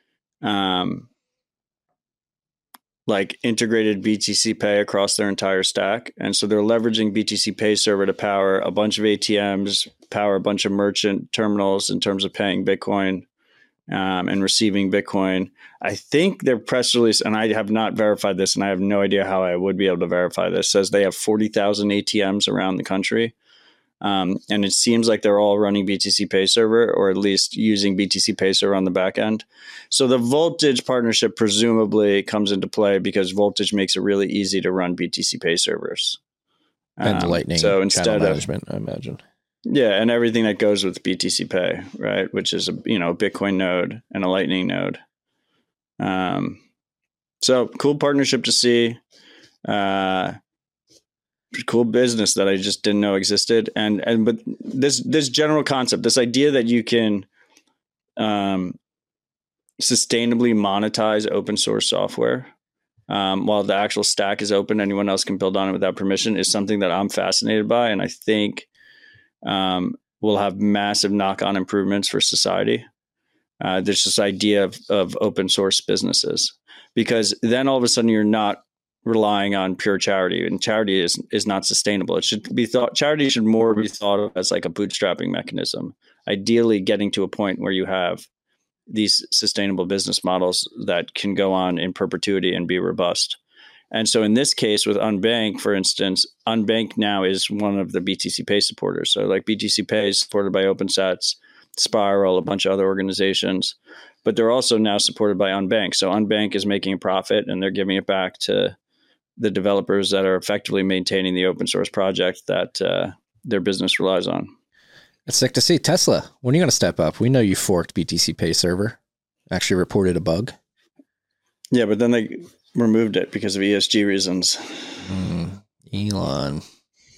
integrated BTC Pay across their entire stack, and so they're leveraging BTC Pay Server to power a bunch of ATMs, power a bunch of merchant terminals in terms of paying Bitcoin and receiving Bitcoin. I think their press release, and I have not verified this, and I have no idea how I would be able to verify this, says they have 40,000 ATMs around the country. And it seems like they're all running BTC Pay Server, or at least using BTC Pay Server on the back end. So the Voltage partnership presumably comes into play because Voltage makes it really easy to run BTC Pay servers. And Lightning so instead channel management, I imagine. Yeah, and everything that goes with BTC Pay, right? Which is a Bitcoin node and a Lightning node. So cool partnership to see. Cool business that I just didn't know existed. But this general concept, this idea that you can sustainably monetize open source software while the actual stack is open, anyone else can build on it without permission, is something that I'm fascinated by, and I think will have massive knock-on improvements for society. There's this idea of open source businesses, because then all of a sudden you're not relying on pure charity, and charity is not sustainable. It should be charity should more be thought of as like a bootstrapping mechanism, ideally getting to a point where you have these sustainable business models that can go on in perpetuity and be robust. And so in this case with Unbank, for instance, Unbank now is one of the BTC Pay supporters. So like BTC Pay is supported by OpenSats, Spiral, a bunch of other organizations, but they're also now supported by Unbank. So Unbank is making a profit and they're giving it back to the developers that are effectively maintaining the open source project that their business relies on. It's sick to see. Tesla, when are you going to step up? We know you forked BTC Pay Server, actually reported a bug. Yeah, but then they removed it because of ESG reasons. Elon.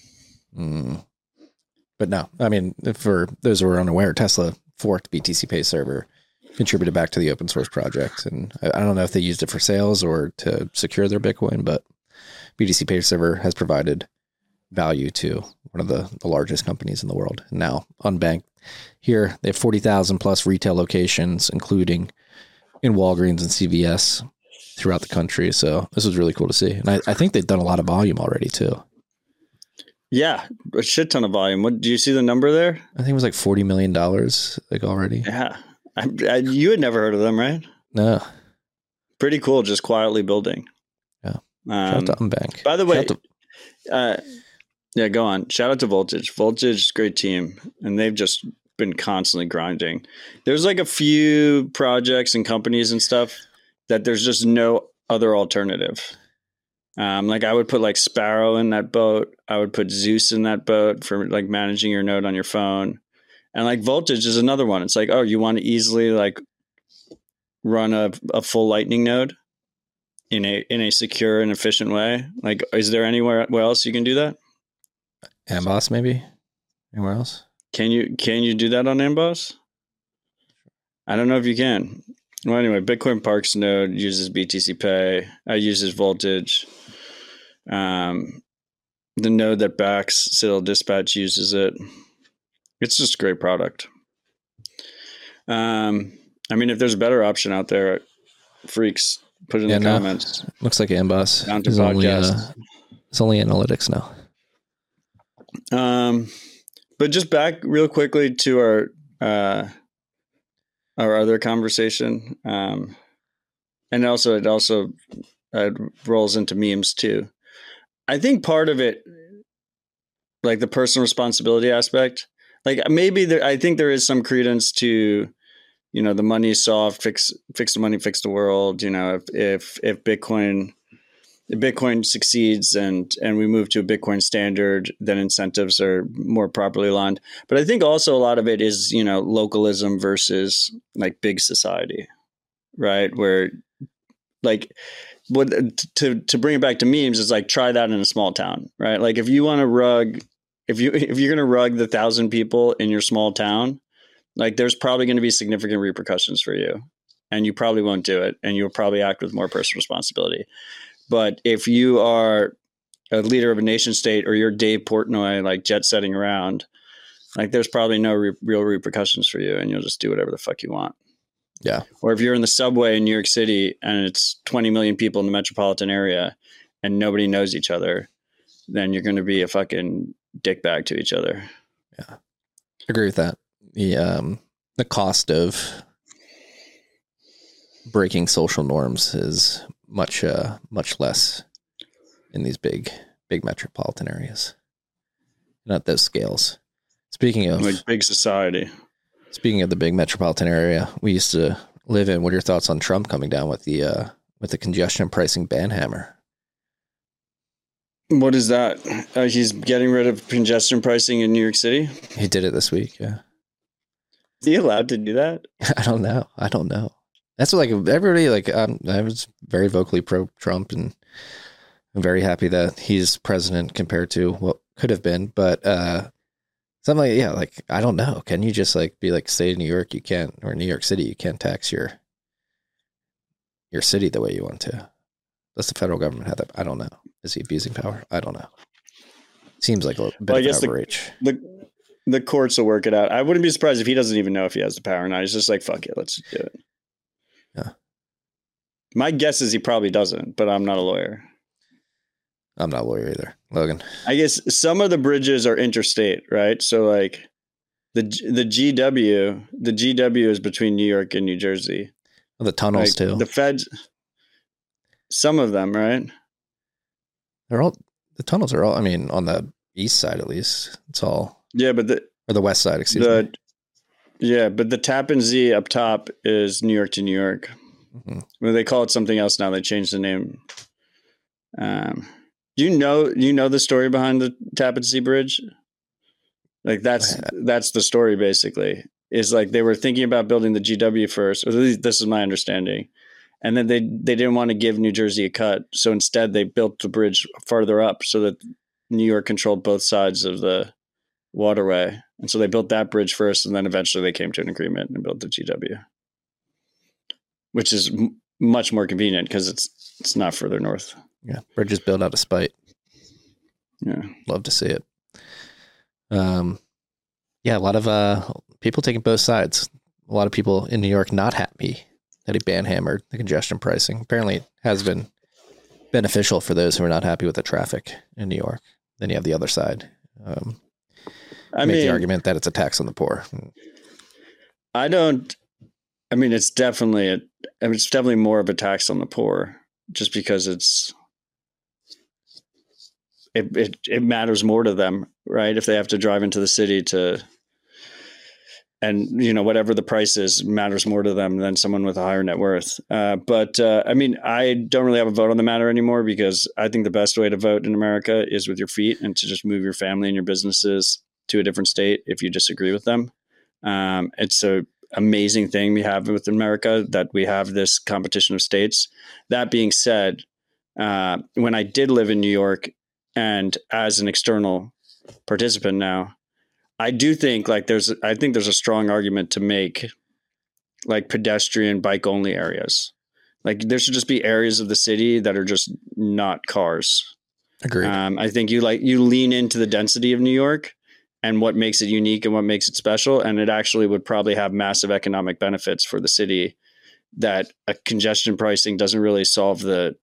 But no, I mean, for those who are unaware, Tesla forked BTC Pay Server, contributed back to the open source project. And I don't know if they used it for sales or to secure their Bitcoin, but BTC Pay Server has provided value to one of the largest companies in the world. And now Unbank here, they have 40,000 plus retail locations, including in Walgreens and CVS throughout the country. So this was really cool to see. And I think they've done a lot of volume already too. Yeah, a shit ton of volume. What do you see the number there? I think it was like $40 million like already. Yeah. You had never heard of them, right? No. Pretty cool. Just quietly building. Yeah. Shout out to Unbank. By the way, yeah, go on. Shout out to Voltage. Voltage, great team. And they've just been constantly grinding. There's like a few projects and companies and stuff that there's just no other alternative. Like I would put like Sparrow in that boat. I would put Zeus in that boat for like managing your node on your phone. And like Voltage is another one. It's like, oh, you want to easily like run a full Lightning node in a secure and efficient way. Like, is there anywhere else you can do that? Amboss, maybe? Anywhere else? Can you do that on Amboss? I don't know if you can. Well, anyway, Bitcoin Parks node uses BTC Pay. I uses Voltage. The node that backs Citadel Dispatch uses it. It's just a great product. I mean, if there's a better option out there, freaks, put it in the comments. Looks like Amboss. Down to podcast. It's only analytics now. But just back real quickly to our other conversation, and also it rolls into memes too. I think part of it, like the personal responsibility aspect, like maybe I think there is some credence to, you know, the money is soft, fix the money, fix the world. You know, if Bitcoin succeeds and we move to a Bitcoin standard, then incentives are more properly aligned. But I think also a lot of it is, you know, localism versus like big society, right? Where like to bring it back to memes is like, try that in a small town, right? Like if you want to rug, if you're going to rug the 1,000 people in your small town, like there's probably going to be significant repercussions for you, and you probably won't do it. And you'll probably act with more personal responsibility. But if you are a leader of a nation state, or you're Dave Portnoy, like jet setting around, like there's probably no real repercussions for you, and you'll just do whatever the fuck you want. Yeah. Or if you're in the subway in New York City and it's 20 million people in the metropolitan area and nobody knows each other, then you're going to be a fucking dickbag to each other. Yeah. Agree with that. The cost of breaking social norms is much less in these big metropolitan areas, not those scales. Speaking of like big society, speaking of the big metropolitan area we used to live in, what are your thoughts on Trump coming down with the congestion pricing ban hammer? What is that? He's getting rid of congestion pricing in New York City. He did it this week. Yeah. Is he allowed to do that? I don't know. That's like everybody, like, I was very vocally pro Trump, and I'm very happy that he's president compared to what could have been. But something like, yeah, like, I don't know. Can you just like be like, state of New York, you can't, or New York City, you can't tax your city the way you want to? Does the federal government have that? I don't know. Is he abusing power? I don't know. Seems like a bit of overreach. The courts will work it out. I wouldn't be surprised if he doesn't even know if he has the power or not. He's just like, fuck it, let's do it. Yeah. My guess is he probably doesn't, but I'm not a lawyer. I'm not a lawyer either, Logan. I guess some of the bridges are interstate, right? So like the GW is between New York and New Jersey. Well, the tunnels like too. The feds, some of them, right? The tunnels are all, I mean, on the east side at least. It's all. Yeah, but or the west side, excuse me. Yeah, but the Tappan Zee up top is New York to New York. Mm-hmm. Well, they call it something else now. They changed the name. You know the story behind the Tappan Zee Bridge? Like that's the story basically. Is like they were thinking about building the GW first, or at least this is my understanding. And then they didn't want to give New Jersey a cut. So instead they built the bridge farther up so that New York controlled both sides of the waterway. And so they built that bridge first, and then eventually they came to an agreement and built the GW, which is much more convenient because it's not further north. Yeah, bridges built out of spite. Yeah, love to see it. Yeah, a lot of people taking both sides. A lot of people in New York not happy that he ban-hammered the congestion pricing. Apparently, it has been beneficial for those who are not happy with the traffic in New York. Then you have the other side. I mean, the argument that it's a tax on the poor. It's definitely more of a tax on the poor, just because it matters more to them, right? If they have to drive into the city to and you know, whatever the price is matters more to them than someone with a higher net worth. But I mean, I don't really have a vote on the matter anymore because I think the best way to vote in America is with your feet and to just move your family and your businesses to a different state if you disagree with them. It's a amazing thing we have with America that we have this competition of states. That being said, when I did live in New York and as an external participant now, I do think like there's a strong argument to make like pedestrian bike only areas. Like there should just be areas of the city that are just not cars. Agreed. I think you lean into the density of New York and what makes it unique and what makes it special. And it actually would probably have massive economic benefits for the city that a congestion pricing doesn't really solve the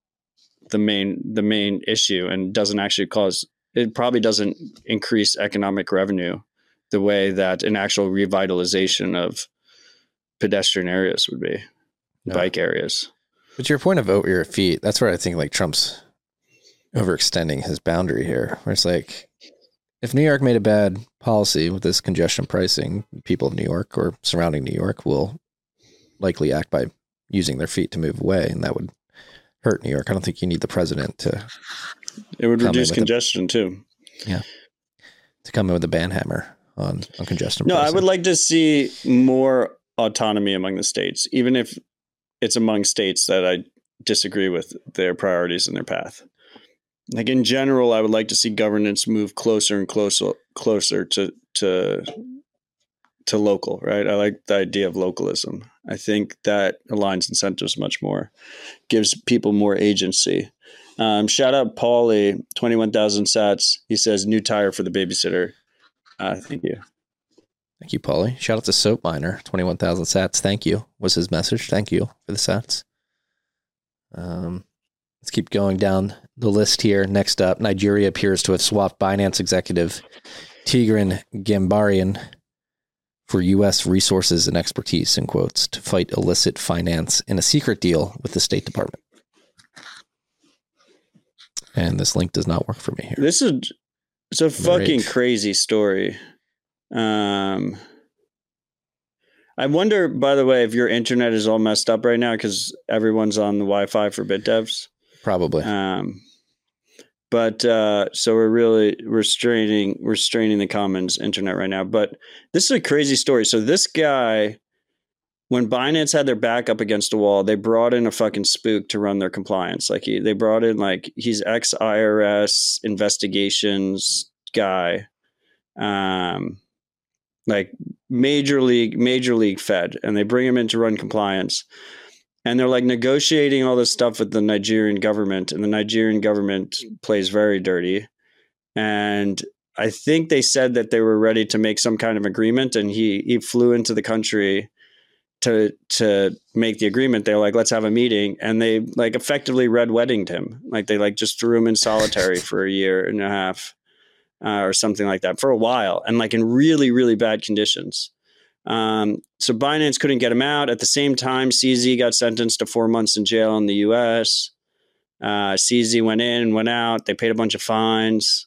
main issue and doesn't actually cause, it probably doesn't increase economic revenue the way that an actual revitalization of pedestrian areas would be, bike areas. But to your point of vote with your feet, that's where I think like Trump's overextending his boundary here, where it's like, if New York made a bad policy with this congestion pricing, people of New York or surrounding New York will likely act by using their feet to move away, and that would hurt New York. I don't think you need the president to. It would reduce congestion too. Yeah, to come in with a banhammer on congestion. No, pricing. I would like to see more autonomy among the states, even if it's among states that I disagree with their priorities and their path. Like in general, I would like to see governance move closer and closer to local, right? I like the idea of localism. I think that aligns incentives much more, gives people more agency. Shout out Paulie, 21,000 sats. He says, new tire for the babysitter. Thank you. Thank you, Paulie. Shout out to Soap Miner, 21,000 sats. Thank you, was his message. Thank you for the sats. Let's keep going down the list here. Next up, Nigeria appears to have swapped Binance executive Tigran Gambaryan for U.S. resources and expertise, in quotes, to fight illicit finance in a secret deal with the State Department. And this link does not work for me here. It's a fucking crazy story. I wonder, by the way, if your internet is all messed up right now because everyone's on the Wi-Fi for BitDevs. Probably. But so we're restraining the Commons internet right now. But this is a crazy story. So this guy, when Binance had their back up against a wall, they brought in a fucking spook to run their compliance. Like they brought in like he's ex-IRS investigations guy, like major league Fed, and they bring him in to run compliance. And they're like negotiating all this stuff with the Nigerian government, and the Nigerian government plays very dirty. And I think they said that they were ready to make some kind of agreement, and he flew into the country to make the agreement. They're like, let's have a meeting. And they like effectively red weddinged him. Like they like just threw him in solitary for a year and a half or something like that for a while. And like in really, really bad conditions. So Binance couldn't get him out. At the same time, CZ got sentenced to 4 months in jail in the US. CZ went in and went out. They paid a bunch of fines.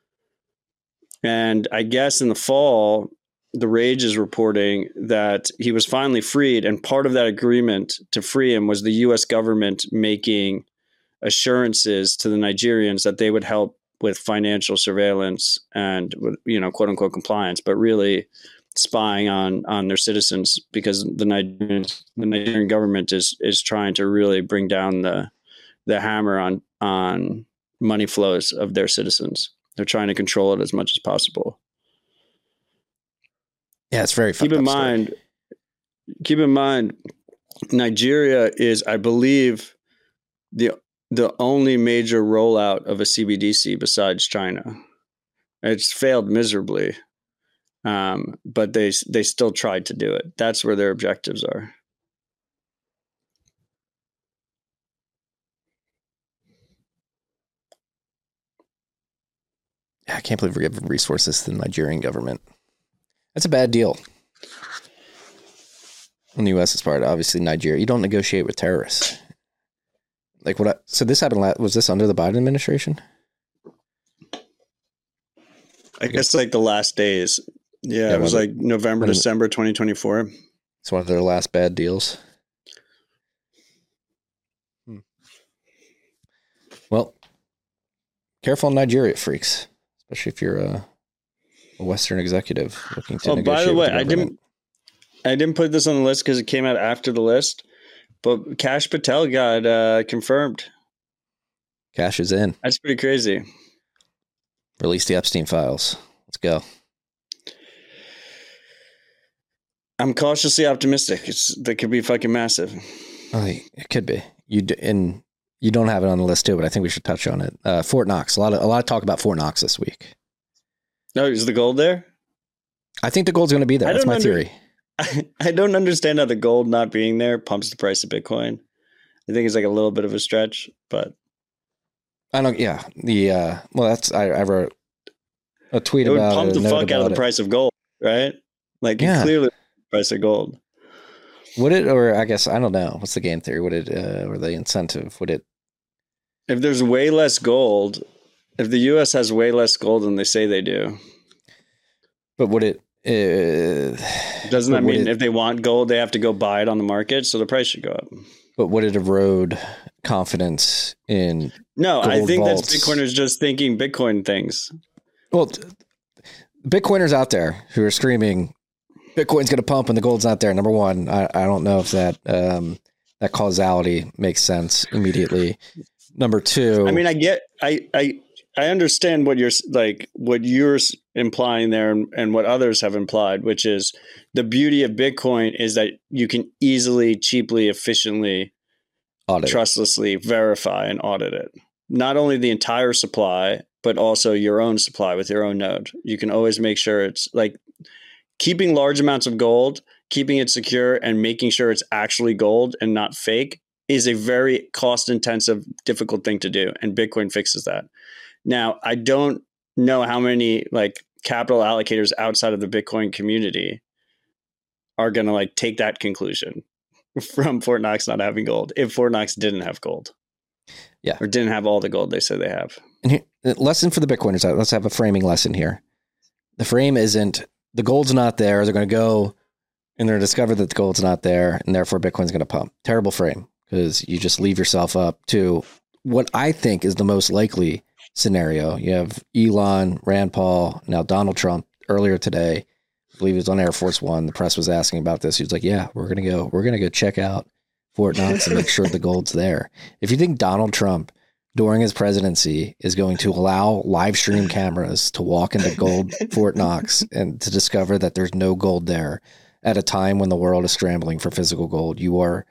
And I guess in the fall, The Rage is reporting that he was finally freed. And part of that agreement to free him was the US government making assurances to the Nigerians that they would help with financial surveillance and, you know, quote unquote compliance, but really spying on their citizens, because the Nigerian government is trying to really bring down the hammer on money flows of their citizens. They're trying to control it as much as possible. Yeah, it's very fucked up story. Keep in mind, Nigeria is, I believe, the only major rollout of a CBDC besides China. It's failed miserably. But they still tried to do it. That's where their objectives are. I can't believe we're giving resources to the Nigerian government. That's a bad deal. And the U.S. is part of, obviously, Nigeria. You don't negotiate with terrorists. Like so this happened, was this under the Biden administration? I guess like the last days. Yeah, it was like November, December 2024. It's one of their last bad deals. Well, careful on Nigeria, freaks, especially if you're a Western executive looking to negotiate. By the way, I didn't put this on the list because it came out after the list, but Kash Patel got confirmed. Cash is in. That's pretty crazy. Release the Epstein files. Let's go. I'm cautiously optimistic. That could be fucking massive. Oh, it could be. You don't have it on the list too, but I think we should touch on it. Fort Knox. A lot of talk about Fort Knox this week. No, is the gold there? I think the gold's going to be there. That's my theory. I don't understand how the gold not being there pumps the price of Bitcoin. I think it's like a little bit of a stretch, but I don't. Yeah, I wrote a tweet about it. It would pump the fuck out of the price of gold, right? Like clearly the price of gold. Would it, or I guess I don't know. What's the game theory? Would it, or the incentive? Would it? If there's way less gold, if the U.S. has way less gold than they say they do, but would it? Doesn't that mean if they want gold, they have to go buy it on the market? So the price should go up. But would it erode confidence in? No, I think vaults? That's Bitcoiners just thinking Bitcoin things. Well, Bitcoiners out there who are screaming, Bitcoin's going to pump and the gold's not there. Number one, I don't know if that that causality makes sense immediately. Number two, I mean, I understand what you're implying there and what others have implied, which is the beauty of Bitcoin is that you can easily, cheaply, efficiently, trustlessly verify and audit it. Not only the entire supply, but also your own supply with your own node. You can always make sure it's like keeping large amounts of gold, keeping it secure and making sure it's actually gold and not fake is a very cost intensive, difficult thing to do. And Bitcoin fixes that. Now, I don't know how many like capital allocators outside of the Bitcoin community are going to like take that conclusion from Fort Knox not having gold if Fort Knox didn't have gold. Yeah. Or didn't have all the gold they say they have. And here, lesson for the Bitcoiners. Let's have a framing lesson here. The frame isn't the gold's not there. They're going to go and they're going to discover that the gold's not there and therefore Bitcoin's going to pump. Terrible frame because you just leave yourself up to what I think is the most likely scenario. You have Elon, Rand Paul, now Donald Trump earlier today. I believe he was on Air Force One. The press was asking about this. He was like, yeah, we're going to go check out Fort Knox and make sure the gold's there. If you think Donald Trump during his presidency is going to allow live stream cameras to walk into gold Fort Knox and to discover that there's no gold there at a time when the world is scrambling for physical gold, you are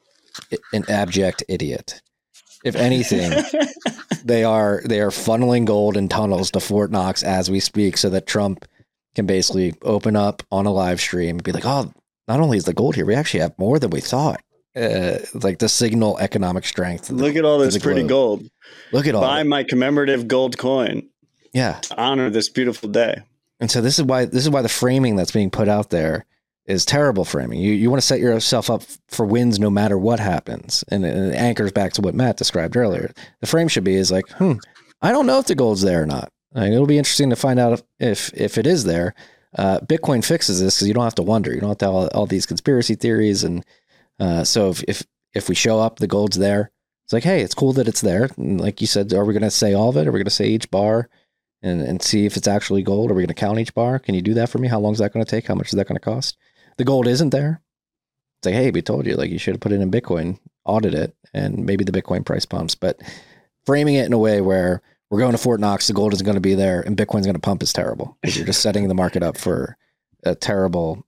an abject idiot. If anything, they are funneling gold in tunnels to Fort Knox as we speak so that Trump can basically open up on a live stream and be like, oh, not only is the gold here, we actually have more than we thought. Like the signal economic strength. Look at all this pretty gold. Look at all. Buy my commemorative gold coin. Yeah. To honor this beautiful day. And so this is why the framing that's being put out there is terrible framing. You want to set yourself up for wins no matter what happens. And it anchors back to what Matt described earlier. The frame should be is like, I don't know if the gold's there or not. It'll be interesting to find out if it is there. Bitcoin fixes this because you don't have to wonder. You don't have to have all these conspiracy theories. And so if we show up, the gold's there. It's like, hey, it's cool that it's there. And like you said, are we going to say all of it? Are we going to say each bar and see if it's actually gold? Are we going to count each bar? Can you do that for me? How long is that going to take? How much is that going to cost? The gold isn't there. It's like, hey, we told you, like you should have put it in Bitcoin, audit it, and maybe the Bitcoin price pumps. But framing it in a way where we're going to Fort Knox, the gold is going to be there, and Bitcoin's going to pump is terrible because you're just setting the market up for a terrible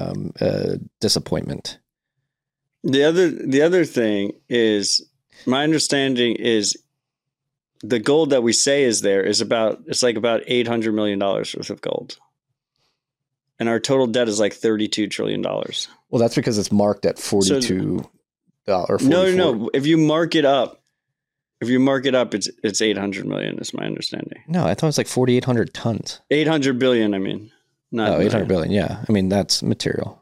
disappointment. The other thing is, my understanding is the gold that we say is there is about $800 million worth of gold. And our total debt is like $32 trillion. Well, that's because it's marked at $42. No. If you mark it up, it's 800 million is my understanding. No, I thought it was like 4,800 tons. 800 billion, I mean. Not 800 billion, yeah. I mean, that's material.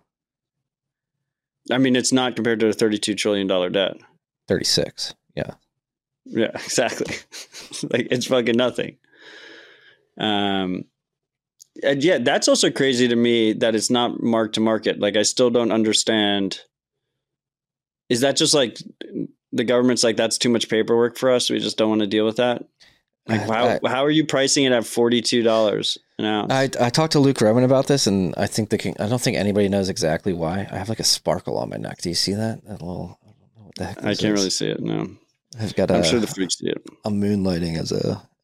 I mean, it's not compared to a $32 trillion debt. 36, yeah. Yeah, exactly. Like, it's fucking nothing. Yeah, that's also crazy to me that it's not mark to market. Like, I still don't understand. Is that just like the government's like, that's too much paperwork for us, we just don't want to deal with that? Like, how are you pricing it at $42 an ounce? I talked to Luke Roman about this, and I don't think anybody knows exactly why. I have like a sparkle on my neck. Do you see that? That little, I don't know what the heck I can't really see it. No, I've got. I'm sure the freaks see it. I'm moonlighting as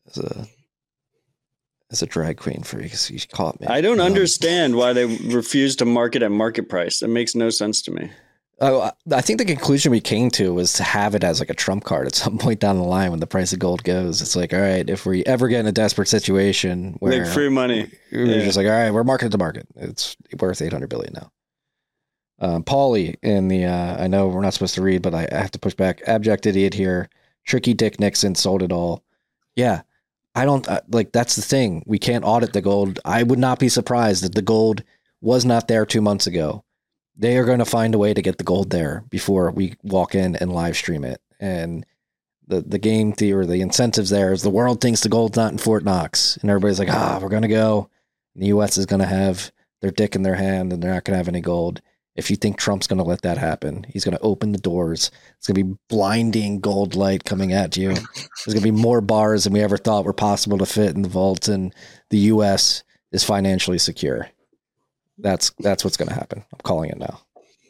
a drag queen for you. You caught me. I don't understand why they refuse to market at market price. It makes no sense to me. Oh, I think the conclusion we came to was to have it as like a trump card at some point down the line when the price of gold goes. It's like, all right, if we ever get in a desperate situation where like free money, we're just like, all right, we're market to market. It's worth $800 billion now. Paulie in the, I know we're not supposed to read, but I have to push back. Abject idiot here. Tricky Dick Nixon sold it all. Yeah. I don't like, that's the thing. We can't audit the gold. I would not be surprised that the gold was not there 2 months ago. They are going to find a way to get the gold there before we walk in and live stream it. And the game theory, the incentives there is the world thinks the gold's not in Fort Knox. And everybody's like, we're going to go. And the U.S. is going to have their dick in their hand and they're not going to have any gold. If you think Trump's going to let that happen, he's going to open the doors. It's going to be blinding gold light coming at you. There's going to be more bars than we ever thought were possible to fit in the vault. And the U.S. is financially secure. That's what's going to happen. I'm calling it now.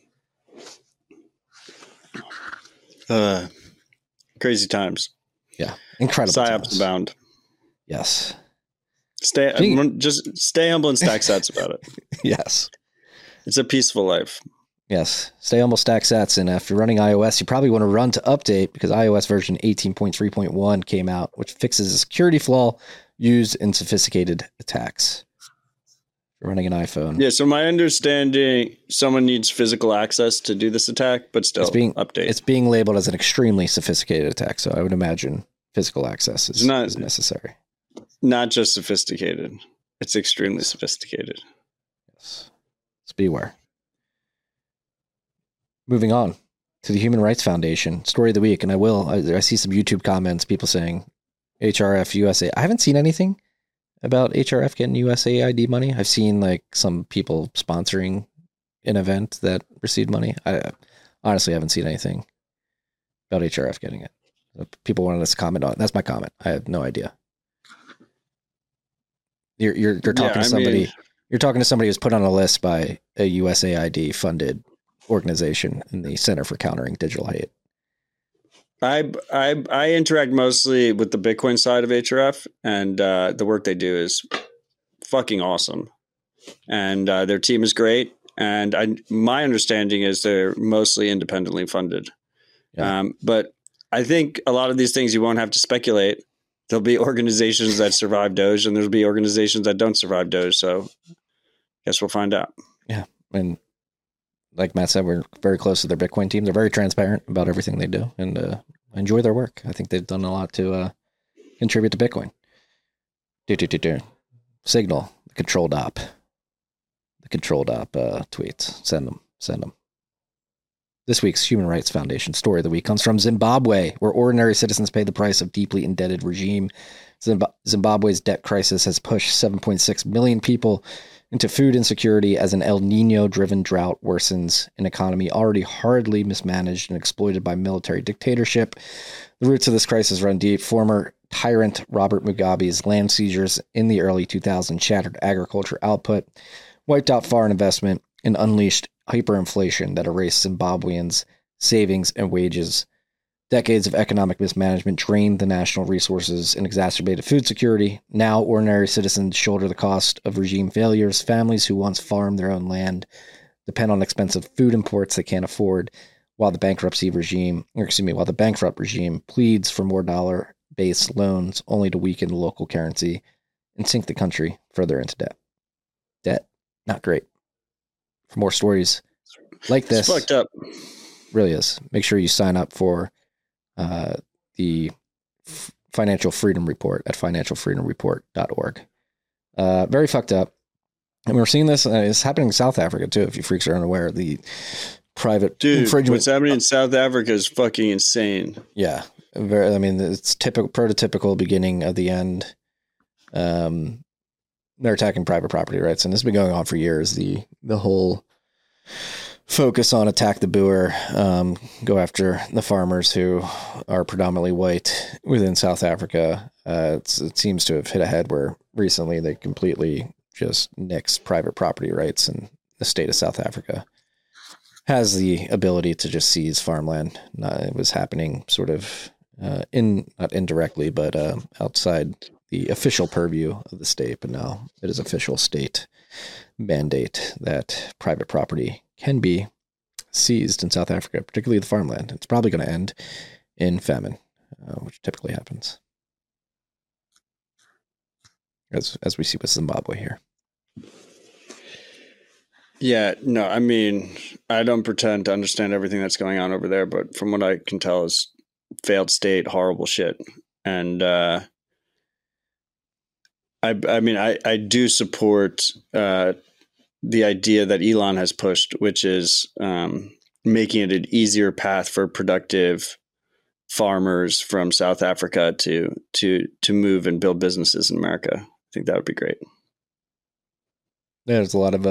Crazy times. Yeah, incredible. Psyops abound. Yes. Stay humble and stack sats about it. Yes. It's a peaceful life. Yes. Stay humble, stack sats, and if you're running iOS, you probably want to run to update because iOS version 18.3.1 came out, which fixes a security flaw used in sophisticated attacks. Running an iPhone. Yeah, so my understanding, someone needs physical access to do this attack, but still update. It's being labeled as an extremely sophisticated attack, so I would imagine physical access is necessary. Not just sophisticated. It's extremely sophisticated. Yes. Let's beware. Moving on to the Human Rights Foundation. Story of the week, and I see some YouTube comments, people saying HRF USA. I haven't seen anything about HRF getting USAID money. I've seen like some people sponsoring an event that received money. I honestly haven't seen anything about HRF getting it. People wanted us to comment on it. That's my comment. I have no idea. You're talking to somebody. You're talking to somebody who's put on a list by a USAID funded organization in the Center for Countering Digital Hate. I interact mostly with the Bitcoin side of HRF, and the work they do is fucking awesome. And their team is great. And my understanding is they're mostly independently funded. Yeah. But I think a lot of these things you won't have to speculate. There'll be organizations that survive Doge, and there'll be organizations that don't survive Doge. So I guess we'll find out. Yeah. And like Matt said, we're very close to their Bitcoin team. They're very transparent about everything they do, and I enjoy their work. I think they've done a lot to contribute to Bitcoin. Signal, the controlled op tweets. Send them. This week's Human Rights Foundation story of the week comes from Zimbabwe, where ordinary citizens pay the price of deeply indebted regime. Zimbabwe's debt crisis has pushed 7.6 million people into food insecurity as an El Nino-driven drought worsens an economy already hardly mismanaged and exploited by military dictatorship. The roots of this crisis run deep. Former tyrant Robert Mugabe's land seizures in the early 2000s shattered agriculture output, wiped out foreign investment, and unleashed hyperinflation that erased Zimbabweans' savings and wages. Decades of economic mismanagement drained the national resources and exacerbated food security. Now, ordinary citizens shoulder the cost of regime failures. Families who once farmed their own land depend on expensive food imports they can't afford, while the bankrupt regime pleads for more dollar-based loans, only to weaken the local currency and sink the country further into debt. Debt, not great. For more stories like this, it's fucked up. Really is. Make sure you sign up for the Financial Freedom Report at financialfreedomreport.org. Very fucked up. And we're seeing this. It's happening in South Africa too. If you freaks are unaware, the private infringement. What's happening in South Africa is fucking insane. Yeah, it's prototypical beginning of the end. they're attacking private property rights, and this has been going on for years. The whole focus on attack the boer, go after the farmers who are predominantly white within South Africa. It seems to have hit a head where recently they completely just nixed private property rights, and the state of South Africa has the ability to just seize farmland. It was happening sort of not indirectly, but outside the official purview of the state. But now it is official state mandate that private property can be seized in South Africa, particularly the farmland. It's probably going to end in famine, which typically happens, as we see with Zimbabwe here. Yeah, no, I mean, I don't pretend to understand everything that's going on over there, but from what I can tell is failed state, horrible shit. And I mean, I do support the idea that Elon has pushed, which is making it an easier path for productive farmers from South Africa to move and build businesses in America. I think that would be great. There's a lot of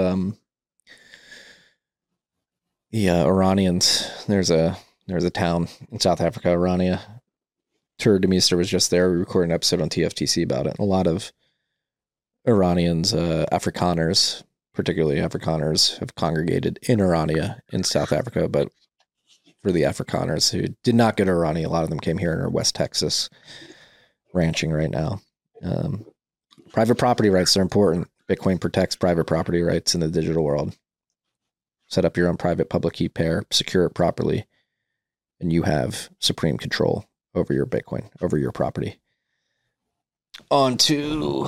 Iranians. There's a town in South Africa, Orania. Tur Demeester was just there. We recorded an episode on TFTC about it. A lot of Iranians, Afrikaners, particularly Afrikaners, have congregated in Orania in South Africa. But for the Afrikaners who did not go to Orania, a lot of them came here and are West Texas ranching right now. Private property rights are important. Bitcoin protects private property rights in the digital world. Set up your own private public key pair, secure it properly, and you have supreme control over your Bitcoin, over your property. On to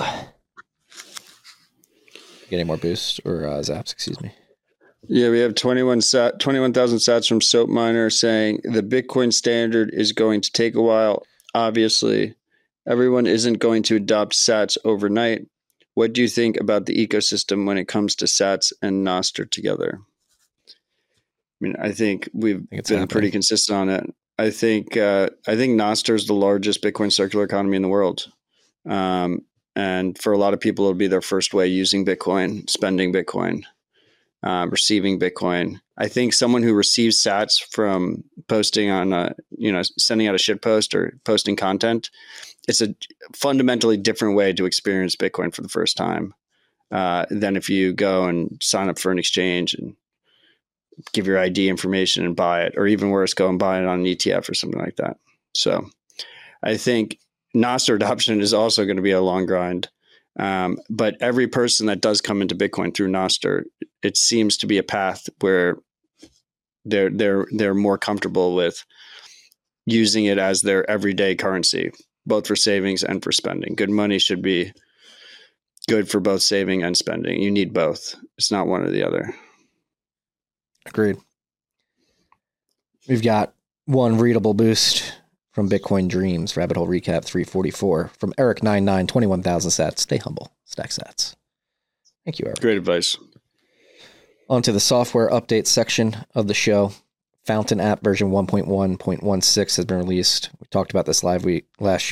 getting more boosts or zaps, excuse me. Yeah, we have 21,000 sats from Soap Miner saying the Bitcoin standard is going to take a while. Obviously, everyone isn't going to adopt sats overnight. What do you think about the ecosystem when it comes to sats and Nostr together? I mean, I think we've been pretty consistent on it. I think Nostr is the largest Bitcoin circular economy in the world. And for a lot of people, it'll be their first way using Bitcoin, spending Bitcoin, receiving Bitcoin. I think someone who receives sats from posting on, sending out a shit post or posting content, it's a fundamentally different way to experience Bitcoin for the first time than if you go and sign up for an exchange and give your ID information and buy it, or even worse, go and buy it on an ETF or something like that. So I think Nostr adoption is also going to be a long grind. But every person that does come into Bitcoin through Nostr, it seems to be a path where they're more comfortable with using it as their everyday currency, both for savings and for spending. Good money should be good for both saving and spending. You need both. It's not one or the other. Agreed. We've got one readable boost from Bitcoin Dreams, Rabbit Hole Recap 344, from Eric99, 21,000 sats. Stay humble. Stack sats. Thank you, Eric. Great advice. On to the software update section of the show. Fountain app version 1.1.16 has been released. We talked about this last week,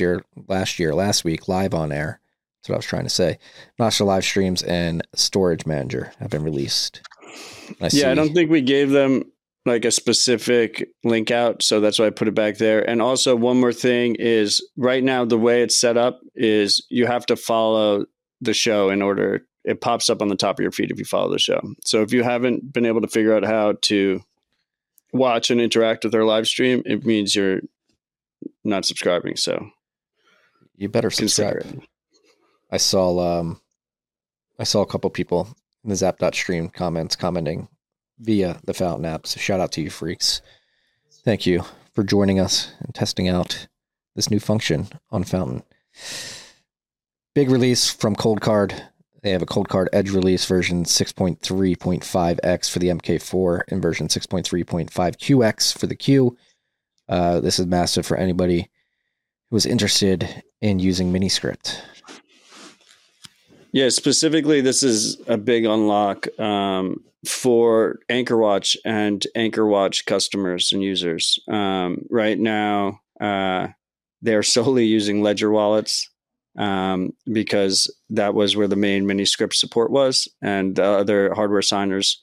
live on air. That's what I was trying to say. Nostr live streams and storage manager have been released. I don't think we gave them like a specific link out, so that's why I put it back there. And also one more thing is right now the way it's set up is you have to follow the show in order. It pops up on the top of your feed if you follow the show. So if you haven't been able to figure out how to watch and interact with our live stream, it means you're not subscribing. So you better subscribe. I saw a couple people in the Zap.stream comments commenting via the Fountain app. So shout out to you freaks. Thank you for joining us and testing out this new function on Fountain. Big release from Coldcard. They have a Coldcard Edge release version 6.3.5x for the MK4 and version 6.3.5QX for the Q. This is massive for anybody who is interested in using Miniscript. Yeah, specifically, this is a big unlock for AnchorWatch and AnchorWatch customers and users. Right now, they're solely using Ledger wallets because that was where the main Miniscript support was, and other hardware signers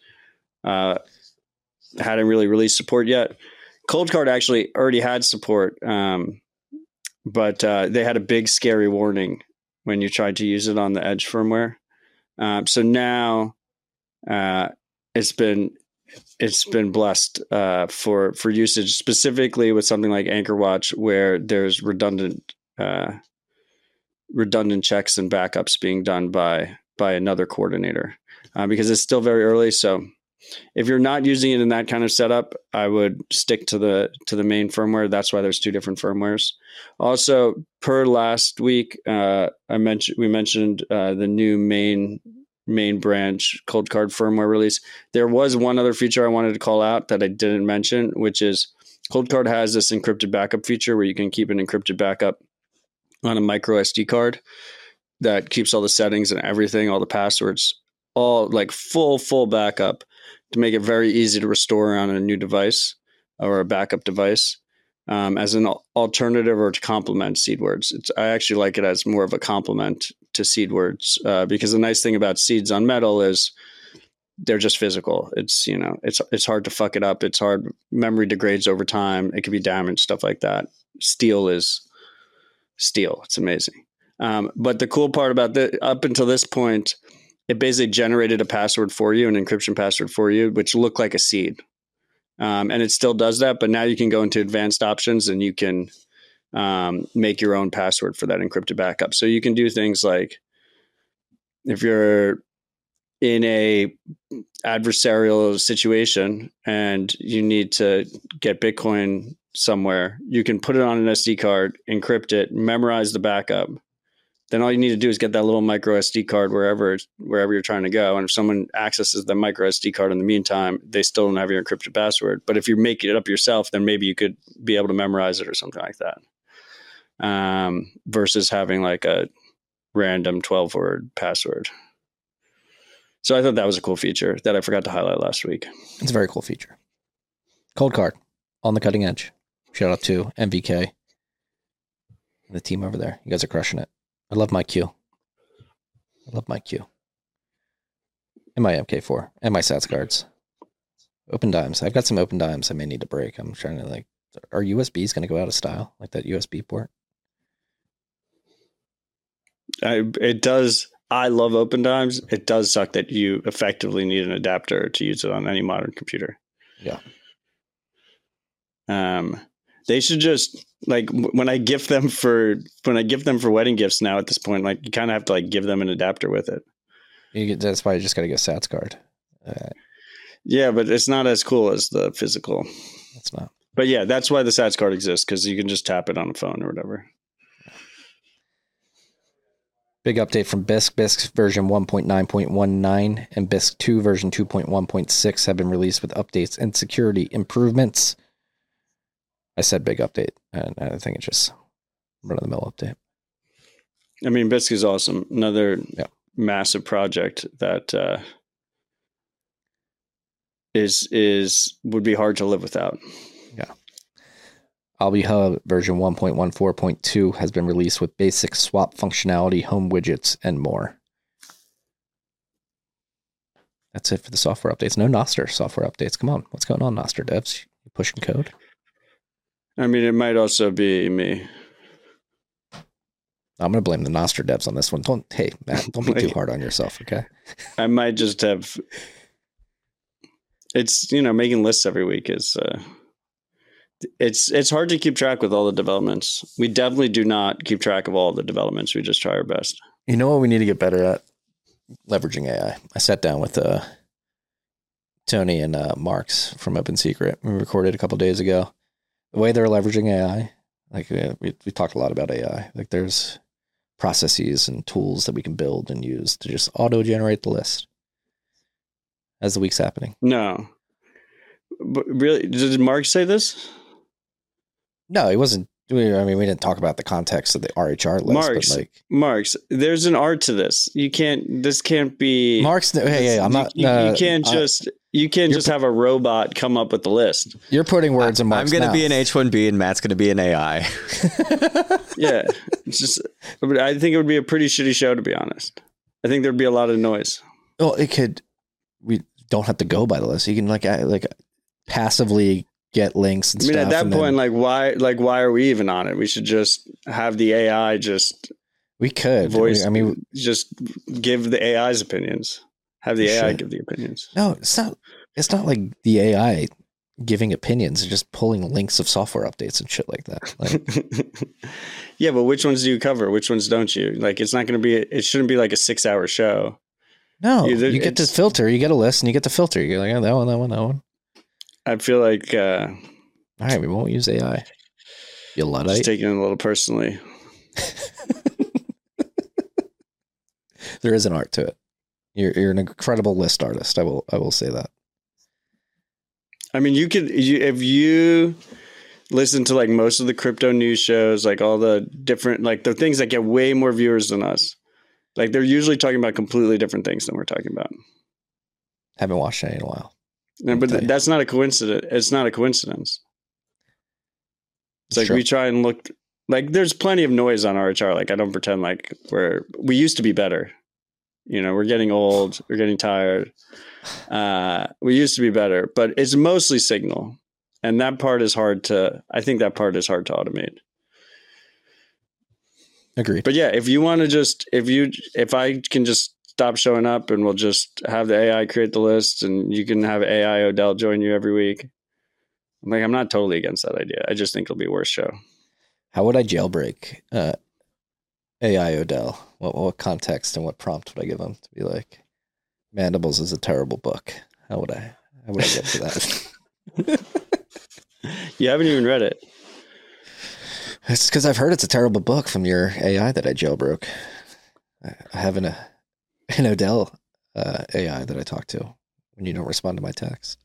hadn't really released support yet. Coldcard actually already had support, but they had a big scary warning when you tried to use it on the Edge firmware. So now it's been blessed for usage, specifically with something like AnchorWatch, where there's redundant checks and backups being done by another coordinator, because it's still very early. So if you're not using it in that kind of setup, I would stick to the main firmware. That's why there's two different firmwares. Also, per last week, we mentioned the new main branch Coldcard firmware release. There was one other feature I wanted to call out that I didn't mention, which is Coldcard has this encrypted backup feature where you can keep an encrypted backup on a micro SD card that keeps all the settings and everything, all the passwords, all like full backup, to make it very easy to restore on a new device or a backup device, as an alternative or to complement Seedwords. I actually like it as more of a complement to Seedwords, because the nice thing about Seeds on Metal is they're just physical. It's hard to fuck it up. It's hard. Memory degrades over time. It can be damaged, stuff like that. Steel is steel. It's amazing. But the cool part about up until this point, it basically generated a password for you, an encryption password for you, which looked like a seed. And it still does that, but now you can go into advanced options and you can make your own password for that encrypted backup. So you can do things like, if you're in a adversarial situation and you need to get Bitcoin somewhere, you can put it on an SD card, encrypt it, memorize the backup. Then all you need to do is get that little micro SD card wherever you're trying to go. And if someone accesses the micro SD card in the meantime, they still don't have your encrypted password. But if you make it up yourself, then maybe you could be able to memorize it or something like that. Versus having like a random 12-word password. So I thought that was a cool feature that I forgot to highlight last week. It's a very cool feature. Coldcard, on the cutting edge. Shout out to MVK and the team over there. You guys are crushing it. I love my Q. And my MK4 and my Sats cards. Open dimes. I've got some open dimes I may need to break. I'm trying to are USBs going to go out of style? Like that USB port? It does. I love open dimes. It does suck that you effectively need an adapter to use it on any modern computer. Yeah. They should just when I gift them for wedding gifts now at this point, you kind of have to give them an adapter with it. That's why you just got to get a Sats card. Yeah, but it's not as cool as the physical. It's not. But yeah, that's why the Sats card exists, because you can just tap it on a phone or whatever. Big update from Bisq. Bisq version 1.9.19 and Bisq 2 version 2.1.6 have been released with updates and security improvements. I said big update, and I think it's just run-of-the-mill update. I mean, Bisq is awesome. Another massive project that would be hard to live without. Yeah. Alby Hub version 1.14.2 has been released with basic swap functionality, home widgets, and more. That's it for the software updates. No Nostr software updates. Come on. What's going on, Nostr devs? You pushing code? I mean, it might also be me. I'm going to blame the Nostr devs on this one. Hey, Matt, don't be too hard on yourself, okay? I might just have... It's, making lists every week is... It's hard to keep track with all the developments. We definitely do not keep track of all the developments. We just try our best. You know what we need to get better at? Leveraging AI. I sat down with Tony and Marks from Open Secret. We recorded a couple of days ago. The way they're leveraging AI, we talked a lot about AI. There's processes and tools that we can build and use to just auto-generate the list as the week's happening. No. But really, did Mark say this? No, he wasn't. I mean, we didn't talk about the context of the RHR list. Marks, there's an art to this. This can't be. Marks, hey, I'm not. You can't just. You can't just have a robot come up with the list. You're putting words in Mark's I'm going to be an mouth. H-1B and Matt's going to be an AI. Yeah. It's just, I think it would be a pretty shitty show, to be honest. I think there'd be a lot of noise. Well, it could. We don't have to go by the list. You can like passively get links and I mean, stuff. at that point, why are we even on it? We should just have the AI just we could voice. just give the AI's opinions. Have the AI should. give the opinions. No, it's not. It's not like the AI giving opinions. It's just pulling links of software updates and shit like that. Like, yeah, but which ones do you cover? Which ones don't you? Like, it's not going to be. It shouldn't be like a 6-hour show. no, you get to filter. You get a list, and you get to filter. You're like, oh, that one, that one, that one. I feel like All right, we won't use AI. You just Luddite. taking it a little personally. There is an art to it. You're an incredible list artist. I will say that. I mean, if you listen to like most of the crypto news shows, like all the different, like the things that get way more viewers than us, like they're usually talking about completely different things than we're talking about. Haven't watched any in a while. No, but that's not a coincidence. It's not a coincidence. It's like we try and look like there's plenty of noise on RHR. Like I don't pretend like we used to be better. You know, we're getting old. We're getting tired. We used to be better, but it's mostly signal. And that part is hard to automate. Agreed. But yeah, if you want to if I can just stop showing up and we'll just have the AI create the list and you can have AI Odell join you every week. I'm not totally against that idea. I just think it'll be a worse show. How would I jailbreak AI Odell? What context and what prompt would I give him to be like, Mandibles is a terrible book? How would I get to that? You haven't even read it. It's because I've heard it's a terrible book from your AI that I jailbroke. I have an Odell AI that I talk to when you don't respond to my text.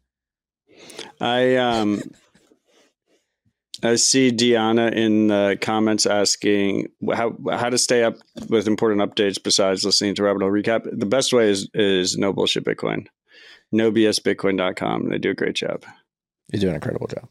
I see Deanna in the comments asking how to stay up with important updates besides listening to Rabbit Hole Recap. The best way is No Bullshit Bitcoin, nobsbitcoin.com. They do a great job. You do an incredible job.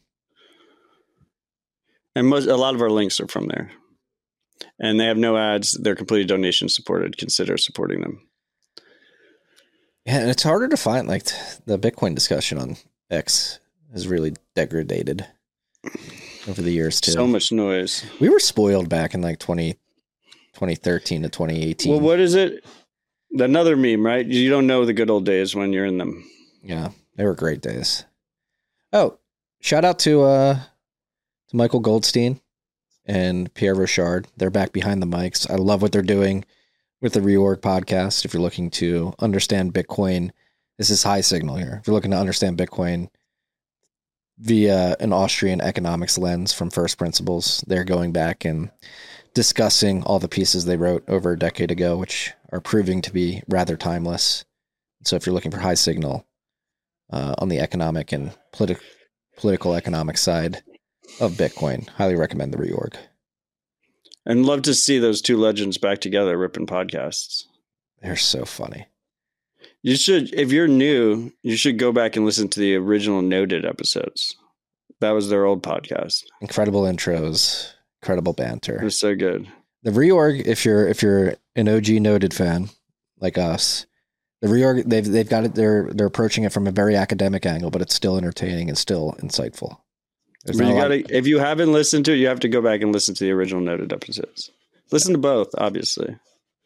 And a lot of our links are from there. And they have no ads. They're completely donation supported. Consider supporting them. Yeah, and it's harder to find, like, the Bitcoin discussion on X has really degraded over the years too. So much noise. We were spoiled back in like 2013 to 2018. Well, what is it? Another meme, right? You don't know the good old days when you're in them. Yeah, they were great days. Oh, shout out to Michael Goldstein and Pierre Rochard. They're back behind the mics. I love what they're doing with the Reorg podcast. If you're looking to understand Bitcoin, this is high signal here. If you're looking to understand Bitcoin via an Austrian economics lens from first principles, they're going back and discussing all the pieces they wrote over a decade ago, which are proving to be rather timeless. So if you're looking for high signal on the economic and political economic side of Bitcoin, highly recommend the Reorg. And love to see those two legends back together ripping podcasts. They're so funny. You should, if you're new, you should go back and listen to the original Noted episodes. That was their old podcast. Incredible intros, incredible banter. It was so good. The Reorg, if you're an OG Noted fan like us, the Reorg, they've got it. They're approaching it from a very academic angle, but it's still entertaining and still insightful. If you haven't listened to it, you have to go back and listen to the original Noted episodes. Listen to both, obviously.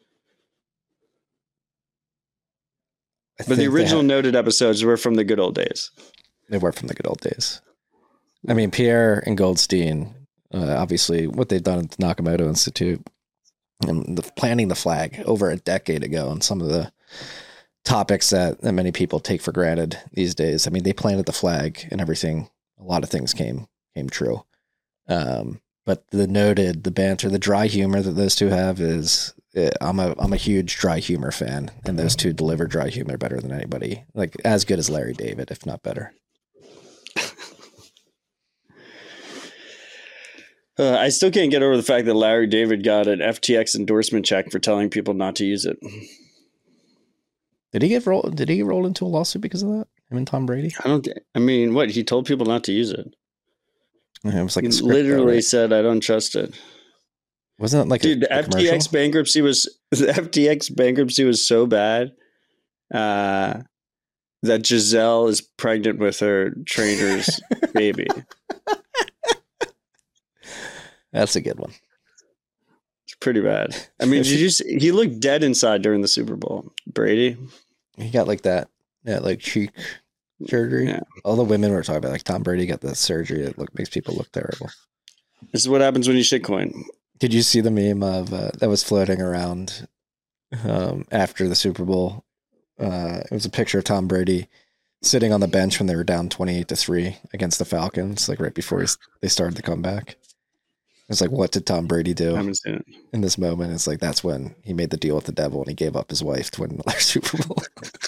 But the original Noted episodes were from the good old days. They were from the good old days. I mean, Pierre and Goldstein, obviously, what they've done at the Nakamoto Institute and planting the flag over a decade ago on some of the topics that many people take for granted these days. I mean, they planted the flag and everything. A lot of things came true. But the Noted, the banter, the dry humor that those two have is, I'm a huge dry humor fan, and those two deliver dry humor better than anybody. Like as good as Larry David, if not better. I still can't get over the fact that Larry David got an FTX endorsement check for telling people not to use it. Did he get rolled into a lawsuit because of that? Him and Tom Brady? I mean, what? He told people not to use it. Yeah, it was like He a script, literally though, right? said, I don't trust it. Wasn't it like Dude, the a commercial? FTX bankruptcy was so bad that Giselle is pregnant with her trainer's baby. That's a good one. It's pretty bad. I mean, he looked dead inside during the Super Bowl. Brady. He got like that like cheek surgery. Yeah. All the women were talking about, like, Tom Brady got the surgery that makes people look terrible. This is what happens when you shitcoin. Did you see the meme of that was floating around after the Super Bowl? It was a picture of Tom Brady sitting on the bench when they were down 28-3 against the Falcons, like right before they started the comeback. It's like, what did Tom Brady do I haven't seen it. in this moment? It's like, that's when he made the deal with the devil and he gave up his wife to win another Super Bowl.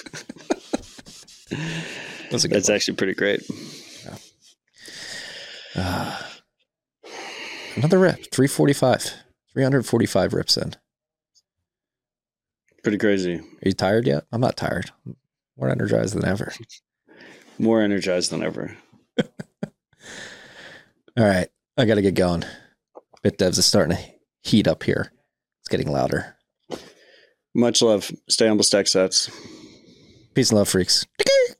That's actually pretty great. Another rip, 345 rips in. Pretty crazy. Are you tired yet? I'm not tired. I'm more energized than ever. More energized than ever. All right, I got to get going. BitDevs is starting to heat up here. It's getting louder. Much love. Stay humble, stack sets. Peace and love, freaks.